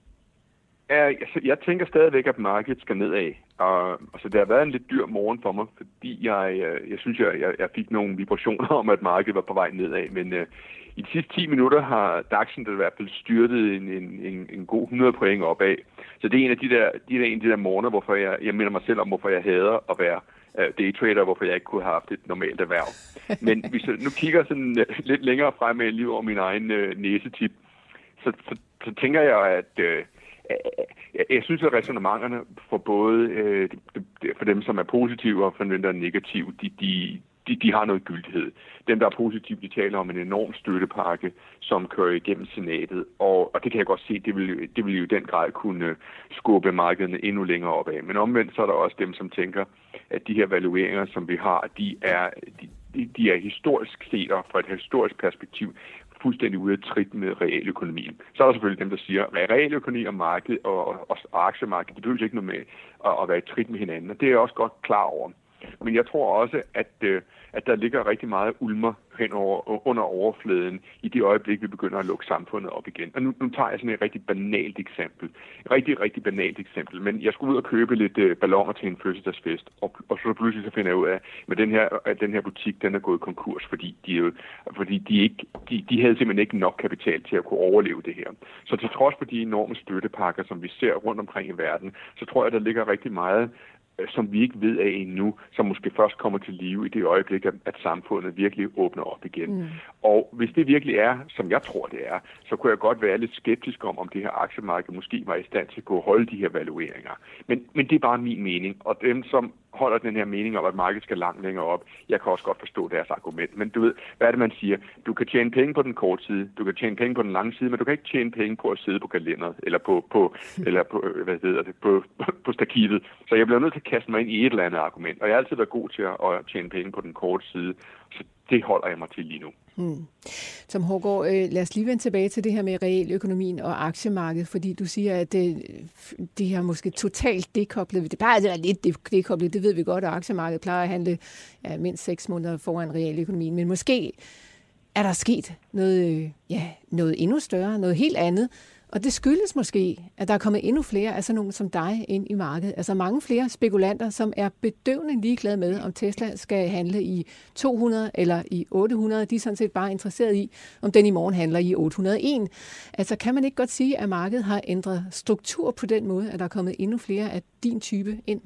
Jeg, jeg tænker stadigvæk, at markedet skal nedad. Og, altså, det har været en lidt dyr morgen for mig, fordi jeg, jeg synes, jeg, jeg, jeg fik nogle vibrationer om, at markedet var på vej nedad. Men uh, i de sidste ti minutter har DAX'en i hvert fald styrtet en, en, en, en god hundrede point opad. Så det er en af de der, de der, en af de der morgener, hvorfor jeg, jeg minder mig selv om, hvorfor jeg hader at være uh, daytrader, hvorfor jeg ikke kunne have haft et normalt erhverv. Men hvis jeg nu kigger sådan uh, lidt længere frem med lige over min egen uh, næsetip, så, så, så tænker jeg, at uh, jeg synes, at ræsonnementerne for både øh, for dem, som er positive og for dem, der er negative, de, de, de, de har noget gyldighed. Dem, der er positive, de taler om en enorm støttepakke, som kører igennem senatet, og, og det kan jeg godt se, det vil, det vil jo i den grad kunne skubbe markederne endnu længere opad. Men omvendt så er der også dem, som tænker, at de her valueringer, som vi har, de er, de, de er historisk set og fra et historisk perspektiv fuldstændig ude af trit med realøkonomien. Så er der selvfølgelig dem, der siger, at realøkonomi og marked og, og, og aktiemarked, det behøver ikke noget med at, at være i trit med hinanden, og det er jeg også godt klar over. Men jeg tror også, at, at der ligger rigtig meget ulmer hen over, under overfladen i de øjeblik, vi begynder at lukke samfundet op igen. Og nu, nu tager jeg sådan et rigtig banalt eksempel. Et rigtig, rigtig banalt eksempel. Men jeg skulle ud og købe lidt balloner til en fødselsdagsfest, og, og så pludselig så finder jeg ud af, at den her, at den her butik, den er gået konkurs, fordi de, fordi de, ikke, de, de havde simpelthen ikke nok kapital til at kunne overleve det her. Så til trods for de enorme støttepakker, som vi ser rundt omkring i verden, så tror jeg, der ligger rigtig meget, som vi ikke ved af endnu, som måske først kommer til live i det øjeblik, at samfundet virkelig åbner op igen. Mm. Og hvis det virkelig er, som jeg tror det er, så kunne jeg godt være lidt skeptisk om, om det her aktiemarked måske var i stand til at kunne holde de her valueringer. Men, men det er bare min mening, og dem, som holder den her mening om, at markedet skal langt længere op, jeg kan også godt forstå deres argument. Men du ved, hvad er det, man siger? Du kan tjene penge på den korte side, du kan tjene penge på den lange side, men du kan ikke tjene penge på at sidde på kalenderet, eller på, på, eller på, hvad hedder det, på, på stakittet. Så jeg bliver nødt til at kaste mig ind i et eller andet argument, og jeg har altid været god til at tjene penge på den korte side, så det holder jeg mig til lige nu. Hmm. Tom Haugaard, øh, lad os lige vende tilbage til det her med realøkonomien og aktiemarkedet, fordi du siger, at det, det her måske totalt dekoblet. Det plejer at være lidt dekoblet, det ved vi godt, og aktiemarkedet plejer at handle ja, mindst seks måneder foran realøkonomien, men måske er der sket noget, ja, noget endnu større, noget helt andet. Og det skyldes måske, at der er kommet endnu flere af sådan nogen som dig ind i markedet. Altså mange flere spekulanter, som er bedøvende ligeglade med, om Tesla skal handle i to hundrede eller i otte hundrede. De er sådan set bare interesseret i, om den i morgen handler i otte hundrede og en. Altså kan man ikke godt sige, at markedet har ændret struktur på den måde, at der er kommet endnu flere af din type ind?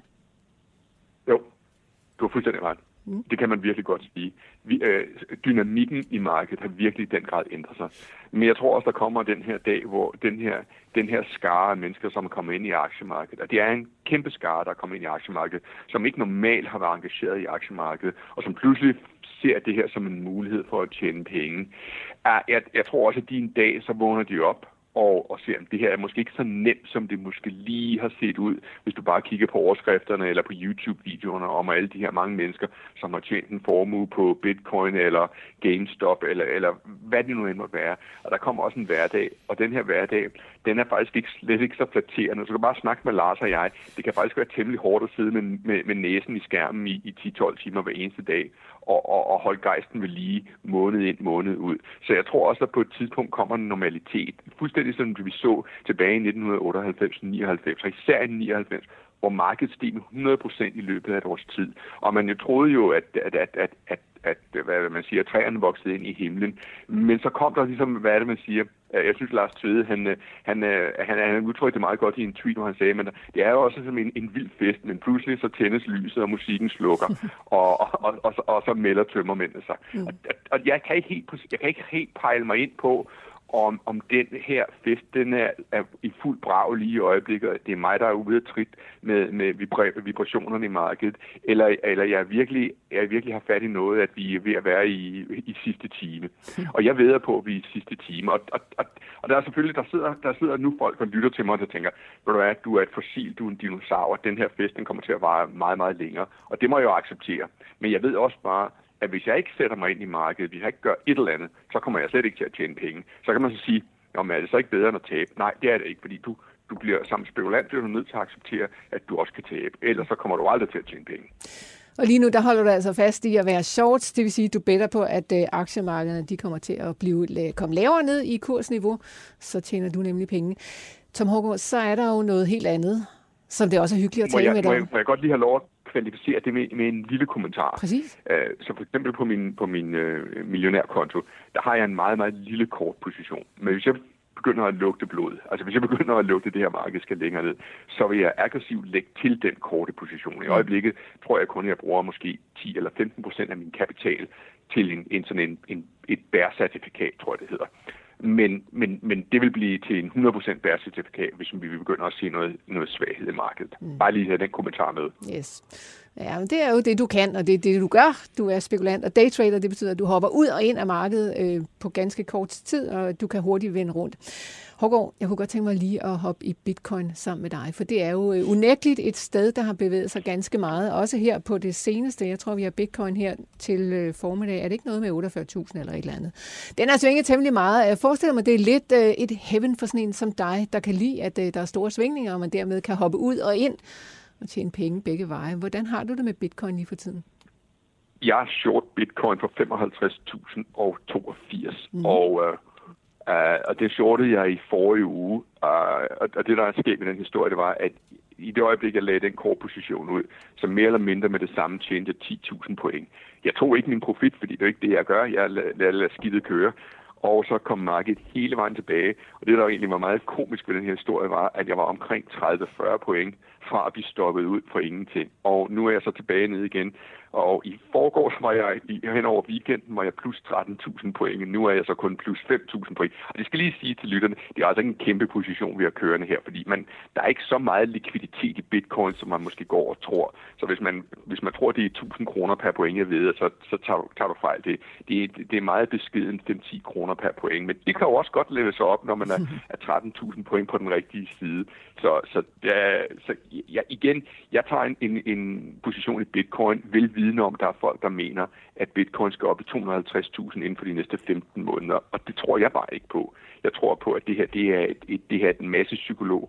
Jo, du har fuldstændig ret. Mm. Det kan man virkelig godt sige. Vi, øh, dynamikken i markedet har virkelig i den grad ændret sig. Men jeg tror også, der kommer den her dag, hvor den her, den her skare af mennesker, som er kommet ind i aktiemarkedet, og det er en kæmpe skare, der er kommet ind i aktiemarkedet, som ikke normalt har været engageret i aktiemarkedet, og som pludselig ser det her som en mulighed for at tjene penge. Jeg, jeg tror også, at de en dag, så vågner de op, og, og ser, at det her er måske ikke så nemt, som det måske lige har set ud, hvis du bare kigger på overskrifterne eller på YouTube-videoerne om alle de her mange mennesker, som har tjent en formue på Bitcoin eller GameStop, eller, eller hvad det nu end måtte være. Og der kommer også en hverdag, og den her hverdag, den er faktisk ikke, slet ikke så flatterende. Så du kan bare snakke med Lars og jeg. Det kan faktisk være temmelig hårdt at sidde med, med, med næsen i skærmen i, i ti til tolv timer hver eneste dag, og, og, og holde gejsten ved lige måned ind, måned ud. Så jeg tror også, at på et tidspunkt kommer en normalitet. Fuldstændig som vi så tilbage i nitten otteoghalvfems til nioghalvfems, og især i nioghalvfems, hvor markedet steg med hundrede procent i løbet af et års tid. Og man jo troede jo, at, at, at, at, at, at hvad man siger, træerne voksede ind i himlen. Men så kom der ligesom, hvad er det, man siger? Jeg synes, Lars Tvede, han, han, han, han udtrykte det meget godt i en tweet, hvor han sagde, men det er jo også som en, en vild fest, men pludselig så tændes lyset, og musikken slukker, og, og, og, og, og så melder tømmermændene sig. Mm. Og, og jeg, kan ikke helt, jeg kan ikke helt pejle mig ind på, om, om den her fest, den er, er i fuld brag lige i øjeblikket. Det er mig, der er ude at trit med, med vibrationerne i markedet, eller, eller jeg, virkelig, jeg virkelig har fat i noget, at vi er ved at være i, i sidste time. Og jeg ved på, at vi er i sidste time. Og, og, og, og der er selvfølgelig, der sidder, der sidder nu folk, der lytter til mig, og tænker, ved du hvad, du er et fossil, du er en dinosaur, den her fest, den kommer til at vare meget, meget længere. Og det må jeg jo acceptere. Men jeg ved også bare, at hvis jeg ikke sætter mig ind i markedet, hvis jeg ikke gør et eller andet, så kommer jeg slet ikke til at tjene penge. Så kan man så sige, jamen er det så ikke bedre end at tabe? Nej, det er det ikke, fordi du, du bliver som spekulant, bliver du nødt til at acceptere, at du også kan tabe. Ellers så kommer du aldrig til at tjene penge. Og lige nu, der holder du altså fast i at være shorts, det vil sige, at du better på, at øh, aktiemarkederne de kommer til at blive, komme lavere ned i kursniveau, så tjener du nemlig penge. Tom Haugaard, så er der jo noget helt andet, som det også er hyggeligt at tale jeg, med dig må jeg, må jeg godt lige have lov at kvalificere det med, med en lille kommentar. Præcis. Uh, så for eksempel på min, på min uh, millionærkonto, der har jeg en meget, meget lille kort position. Men hvis jeg begynder at lugte blod, altså hvis jeg begynder at lugte det her marked skal længere ned, så vil jeg aggressivt lægge til den korte position. I øjeblikket tror jeg kun, at jeg bruger måske ti eller femten procent af min kapital til en, en sådan en, en, et bærcertifikat, tror jeg det hedder. Men, men, men det vil blive til en hundrede procent bærcertifikat, hvis vi begynder at se noget, noget svaghed i markedet. Mm. Bare lige have den kommentar med. Yes. Ja, men det er jo det, du kan, og det er det, du gør. Du er spekulant og daytrader. Det betyder, at du hopper ud og ind af markedet øh, på ganske kort tid, og du kan hurtigt vende rundt. Haugaard, jeg kunne godt tænke mig lige at hoppe i Bitcoin sammen med dig, for det er jo øh, unægteligt et sted, der har bevæget sig ganske meget. Også her på det seneste. Jeg tror, vi har Bitcoin her til øh, formiddag. Er det ikke noget med otteogfyrre tusind eller et eller andet? Den er svinget temmelig meget. Jeg forestiller mig, det er lidt øh, et heaven for sådan en som dig, der kan lide, at øh, der er store svingninger, og man dermed kan hoppe ud og ind og tjene penge begge veje. Hvordan har du det med Bitcoin lige for tiden? Jeg er short Bitcoin for femoghalvtreds tusind og toogfirs, mm. og, øh, øh, og det shortede jeg i forrige uge. Øh, og det, der er sket med den historie, det var, at i det øjeblik, jeg lagde den kort position ud, så mere eller mindre med det samme tjente ti tusind point. Jeg tog ikke min profit, fordi det er ikke det, jeg gør. Jeg lader lad skidtet køre. Og så kom markedet hele vejen tilbage. Og det, der egentlig var meget komisk ved den her historie, var, at jeg var omkring tredive til fyrre point fra at blive stoppet ud for ingenting. Og nu er jeg så tilbage ned igen. Og i forgårs var jeg, hen over weekenden, var jeg plus tretten tusind point. Nu er jeg så kun plus fem tusind point. Og det skal lige sige til lytterne, det er altså ikke en kæmpe position, vi har kørende her. Fordi man, der er ikke så meget likviditet i Bitcoin, som man måske går og tror. Så hvis man, hvis man tror, det er tusind kroner per point, jeg ved, så, så tager, tager du fejl. Det, det, det er meget beskedent, den ti kroner per point. Men det kan jo også godt leve sig op, når man er, er tretten tusind point på den rigtige side. Så, så, ja, så ja, igen, jeg tager en, en, en position i Bitcoin, vel vidne om, der er folk, der mener, at Bitcoin skal op i to hundrede og halvtreds tusind inden for de næste femten måneder. Og det tror jeg bare ikke på. Jeg tror på, at det her, det er, et, et, det her er en masse psykolog,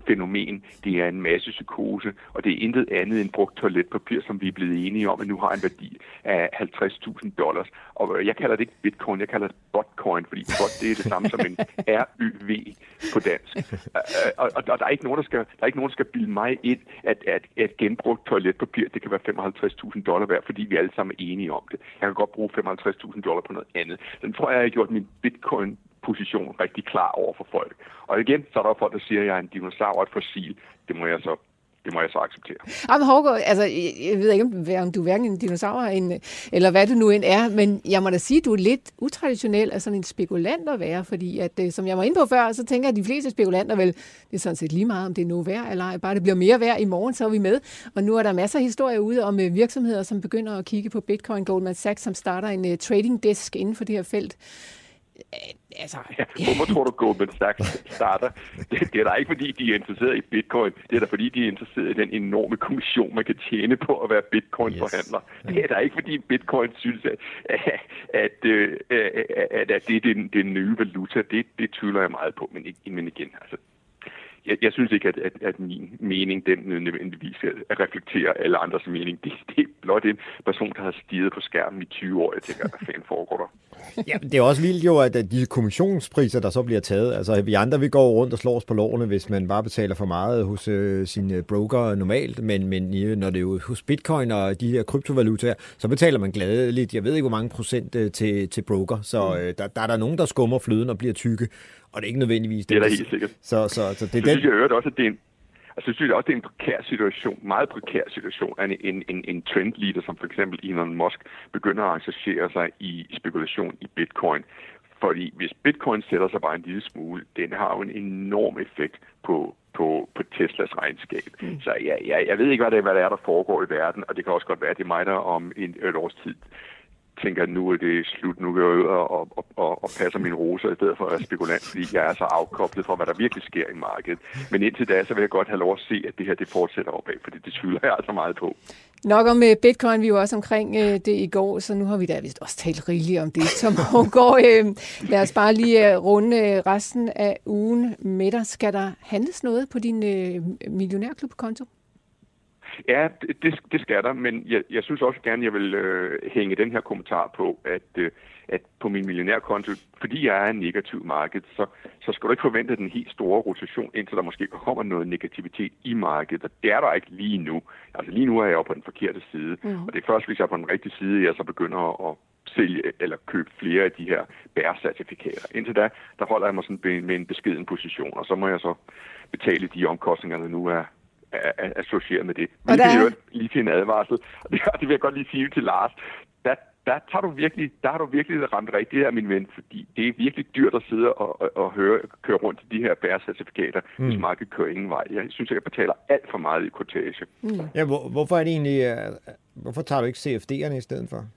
fænomen, det er en masse psykose, og det er intet andet end brugt toiletpapir, som vi er blevet enige om, at nu har en værdi af halvtreds tusind dollars. Og jeg kalder det ikke bitcoin, jeg kalder det botcoin, fordi bot, det er det samme som en R Y V på dansk. Og, og, og der er ikke nogen, der skal, der er ikke nogen, der skal bilde mig ind, at, at, at genbrugt toiletpapir, det kan være femoghalvtreds tusind dollar værd, fordi vi alle sammen er enige om det. Jeg kan godt bruge femoghalvtreds tusind dollar på noget andet. Den tror jeg, jeg har gjort min bitcoin position rigtig klar over for folk. Og igen, så er der folk, der siger, at jeg er en dinosaur og et fossil. Det må jeg så, det må jeg så acceptere. Jamen Hårgaard, altså, jeg ved ikke, om du er hverken en dinosaur eller hvad du nu end er, men jeg må da sige, at du er lidt utraditionel af sådan en spekulant at være, fordi at, som jeg var inde på før, så tænker jeg, at de fleste spekulanter vel, det er sådan set lige meget, om det er nu værd eller ej, bare det bliver mere værd i morgen, så er vi med. Og nu er der masser af historier ude om virksomheder, som begynder at kigge på Bitcoin. Goldman Sachs, som starter en uh, trading desk inden for det her felt. Altså, ja, hvorfor tror du, Goldman Sachs starter? Det, det er da ikke, fordi de er interesseret i bitcoin. Det er da, fordi de er interesseret i den enorme kommission, man kan tjene på at være bitcoin-forhandler. Yes. Det er da ikke, fordi bitcoin synes, at, at, at, at, at det er den, den nye valuta. Det, det tvivler jeg meget på, men, men igen, altså. Jeg, jeg synes ikke, at, at, at min mening, den nødvendigvis at reflektere alle andres mening. Det, det er blot en person, der har stirret på skærmen i tyve år. Jeg tænker, hvad fanden foregår der? Ja, det er også vildt jo, at de kommissionspriser, der så bliver taget, altså vi andre, vi går rundt og slår os på lårene, hvis man bare betaler for meget hos øh, sin broker normalt, men, men når det er jo hos Bitcoin og de her kryptovalutaer, så betaler man gladeligt, jeg ved ikke, hvor mange procent øh, til, til broker, så øh, der, der er der nogen, der skummer fløden og bliver tykke. Og det er ikke nødvendigvis det. Det er da helt sikkert. Så, så, så det er så den... synes jeg hørt også, at det er en, altså, synes jeg også, det er en prekær situation, meget prekær situation, at en, en, en trendleader, som for eksempel Elon Musk, begynder at engagere sig i spekulation i bitcoin. Fordi hvis bitcoin sætter sig bare en lille smule, den har jo en enorm effekt på, på, på Teslas regnskab. Mm. Så jeg, jeg, jeg ved ikke, hvad det, er, hvad det er, der foregår i verden, og det kan også godt være, at det er mig, der om en, et års tid tænker, at nu er det slut, nu går jeg ud og, og, og, og passer mine roser i stedet for at være spekulant, fordi jeg er så afkoblet fra, hvad der virkelig sker i markedet. Men indtil da, så vil jeg godt have lov at se, at det her det fortsætter opad, for det, det tvivler jeg altså meget på. Nok om Bitcoin, vi var også omkring øh, det i går, så nu har vi da vist også talt rigeligt om det, som går. Øh, lad os bare lige øh, runde øh, resten af ugen med dig. Skal der handles noget på din øh, millionærklubkonto? Ja, det, det skal der, men jeg, jeg synes også gerne, jeg vil øh, hænge den her kommentar på, at, øh, at på min millionærkonto, fordi jeg er en negativ marked, så, så skal du ikke forvente den helt store rotation, indtil der måske kommer noget negativitet i markedet, og det er der ikke lige nu. Altså lige nu er jeg jo på den forkerte side, mm. og det er først, hvis jeg er på den rigtige side, jeg så begynder at sælge eller købe flere af de her bærecertifikater. Indtil da, der holder jeg mig sådan med en beskeden position, og så må jeg så betale de omkostninger, der nu er er associeret med det. Men det er jo lige til en advarsel, og det, det vil jeg godt lige sige til Lars. Der, der, tager du virkelig, der har du virkelig ramt rigtigt her, min ven, fordi det er virkelig dyrt at sidde og, og, og høre, køre rundt til de her bærecertifikater, mm. hvis markedet kører ingen vej. Jeg synes, jeg betaler alt for meget i kortage. Mm. Ja, hvor, hvorfor er det egentlig, uh, hvorfor tager du ikke C F D'erne i stedet for?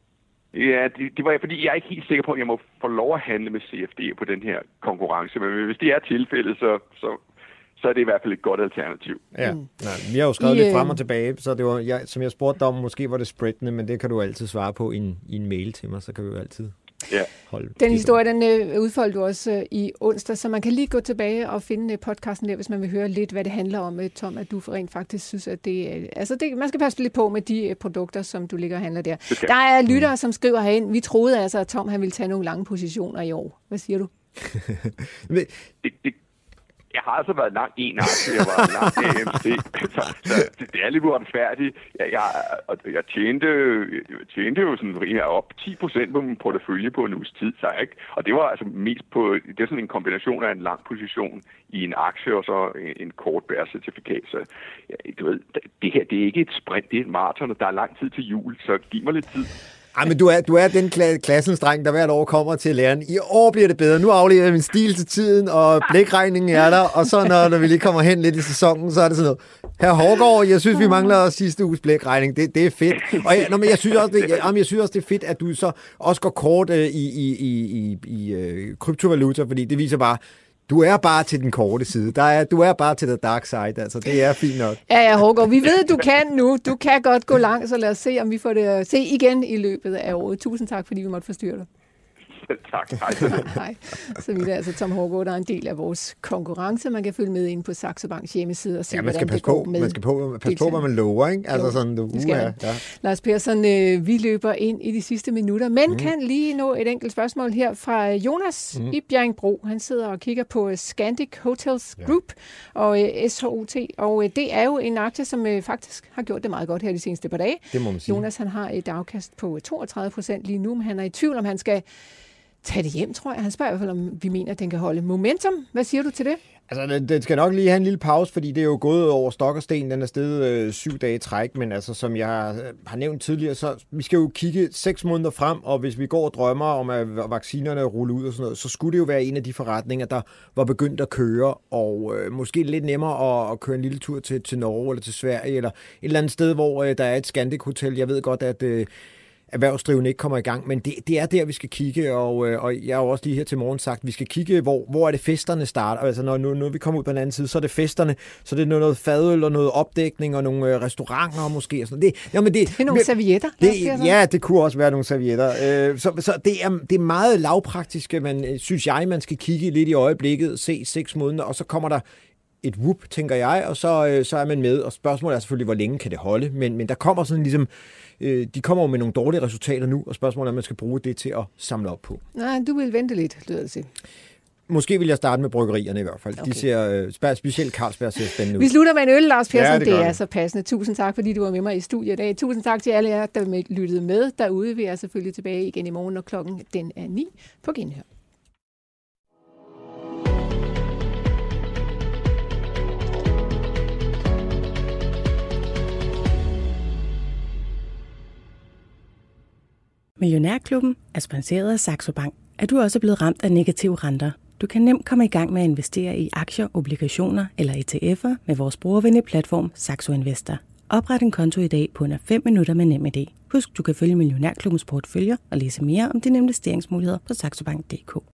Ja, det, det var fordi, jeg er ikke helt sikker på, at jeg må få lov at handle med C F D på den her konkurrence, men hvis det er tilfældet, så, så så er det i hvert fald et godt alternativ. Ja, mm. Nej, vi har jo skrevet I, lidt frem og tilbage, så det var, jeg, som jeg spurgte dig om, måske var det spreadende, men det kan du altid svare på i en, i en mail til mig, så kan vi jo altid ja. holde. Den historie, den øh, udfoldede du også øh, i onsdag, så man kan lige gå tilbage og finde øh, podcasten der, hvis man vil høre lidt, hvad det handler om, øh, Tom, at du rent faktisk synes, at det øh, altså det, man skal passe lidt på med de øh, produkter, som du ligger og handler der. Der er lyttere, mm. som skriver herind, vi troede altså, at Tom han ville tage nogle lange positioner i år. Hvad siger du? det, det Jeg har altså været lang en aktie, jeg var lang A M C, så, så det er lidt uretfærdigt. Jeg, jeg, jeg tjente, jeg tjente jo sådan jeg op ti procent på min portefølje på en uges tid, så ikke? Og det var altså mest på, det er sådan en kombination af en lang position i en aktie og så en, en kort bærecertifikat. Så ja, du ved, det her, det er ikke et sprint, det er et maraton, og der er lang tid til jul, så giv mig lidt tid. Ej, men du er, du er den kla- klassens dreng, der hvert år kommer til læreren. I år bliver det bedre. Nu afleverer jeg min stil til tiden, og blækregningen er der. Og så når, når vi lige kommer hen lidt i sæsonen, så er det sådan noget. Herr Hårgaard, jeg synes, vi mangler sidste uges blækregning. Det, det er fedt. Og jeg, nå, men jeg, synes også, det, jeg, jeg synes også, det er fedt, at du så også går kort øh, i, i, i, i øh, kryptovaluta, fordi det viser bare, du er bare til den korte side. Der er, du er bare til the dark side. Altså, det er fint nok. Ja, ja, Hårgaard. Vi ved, du kan nu. Du kan godt gå langt, så lad os se, om vi får det at se igen i løbet af året. Tusind tak, fordi vi måtte forstyrre dig. Selv tak. Hej. Nej, så vi er altså Tom Hårgaard, der er en del af vores konkurrence. Man kan følge med ind på Saxo Banks hjemmeside og se, ja, man skal hvordan det passe går på, med man skal på, passe på, hvad man lover, ikke? Altså jo, sådan, du, det skal uh, ja. Lars Persson, øh, vi løber ind i de sidste minutter, men mm. kan lige nå et enkelt spørgsmål her fra Jonas mm. i Bjerringbro. Han sidder og kigger på Scandic Hotels Group ja. og øh, S H O T, og øh, det er jo en aktie, som øh, faktisk har gjort det meget godt her de seneste par dage. Det må man sige. Jonas, han har et afkast på toogtredive procent lige nu, men han er i tvivl om, han skal tage det hjem, tror jeg. Han spørger i hvert fald, om vi mener, at den kan holde momentum. Hvad siger du til det? Altså, det skal nok lige have en lille pause, fordi det er jo gået over stok og sten. Den er steget øh, syv dage i træk, men altså, som jeg har nævnt tidligere, så vi skal jo kigge seks måneder frem, og hvis vi går og drømmer om, at vaccinerne ruller ud og sådan noget, så skulle det jo være en af de forretninger, der var begyndt at køre, og øh, måske lidt nemmere at, at køre en lille tur til, til Norge eller til Sverige, eller et eller andet sted, hvor øh, der er et Scandic Hotel. Jeg ved godt, at øh, erhvervsdrivende ikke kommer i gang, men det, det er der, vi skal kigge, og, og jeg har jo også lige her til morgen sagt, vi skal kigge, hvor, hvor er det festerne starter. Altså, når, når vi kommer ud på den anden side, så er det festerne, så er det noget fadøl og noget opdækning og nogle restauranter måske. Og sådan. Det, jamen det, det er nogle men, servietter. Det, ja, det kunne også være nogle servietter. Øh, så så det, er, det er meget lavpraktiske, man, synes jeg, man skal kigge lidt i øjeblikket, se seks måneder, og så kommer der et whoop, tænker jeg, og så, øh, så er man med. Og spørgsmålet er selvfølgelig, hvor længe kan det holde, men, men der kommer sådan ligesom, øh, de kommer jo med nogle dårlige resultater nu, og spørgsmålet er, om man skal bruge det til at samle op på. Nej, du vil vente lidt, lyder det til. Måske vil jeg starte med bryggerierne i hvert fald. Okay. De ser, øh, specielt Carlsberg ser spændende ud. Vi slutter med en øl, Lars Persson. Ja, det, det er det. så passende. Tusind tak, fordi du var med mig i studiet i dag. Tusind tak til alle jer, der lyttede med derude. Vi er selvfølgelig tilbage igen i morgen, når klokken den er ni på genhør. Millionærklubben er sponsoreret af Saxo Bank. Er du også blevet ramt af negative renter? Du kan nemt komme i gang med at investere i aktier, obligationer eller E T F'er med vores brugervenlige platform Saxo Investor. Opret en konto i dag på under fem minutter med NemID. Husk, du kan følge Millionærklubbens portføljer og læse mere om dine investeringsmuligheder på saxobank punktum d k.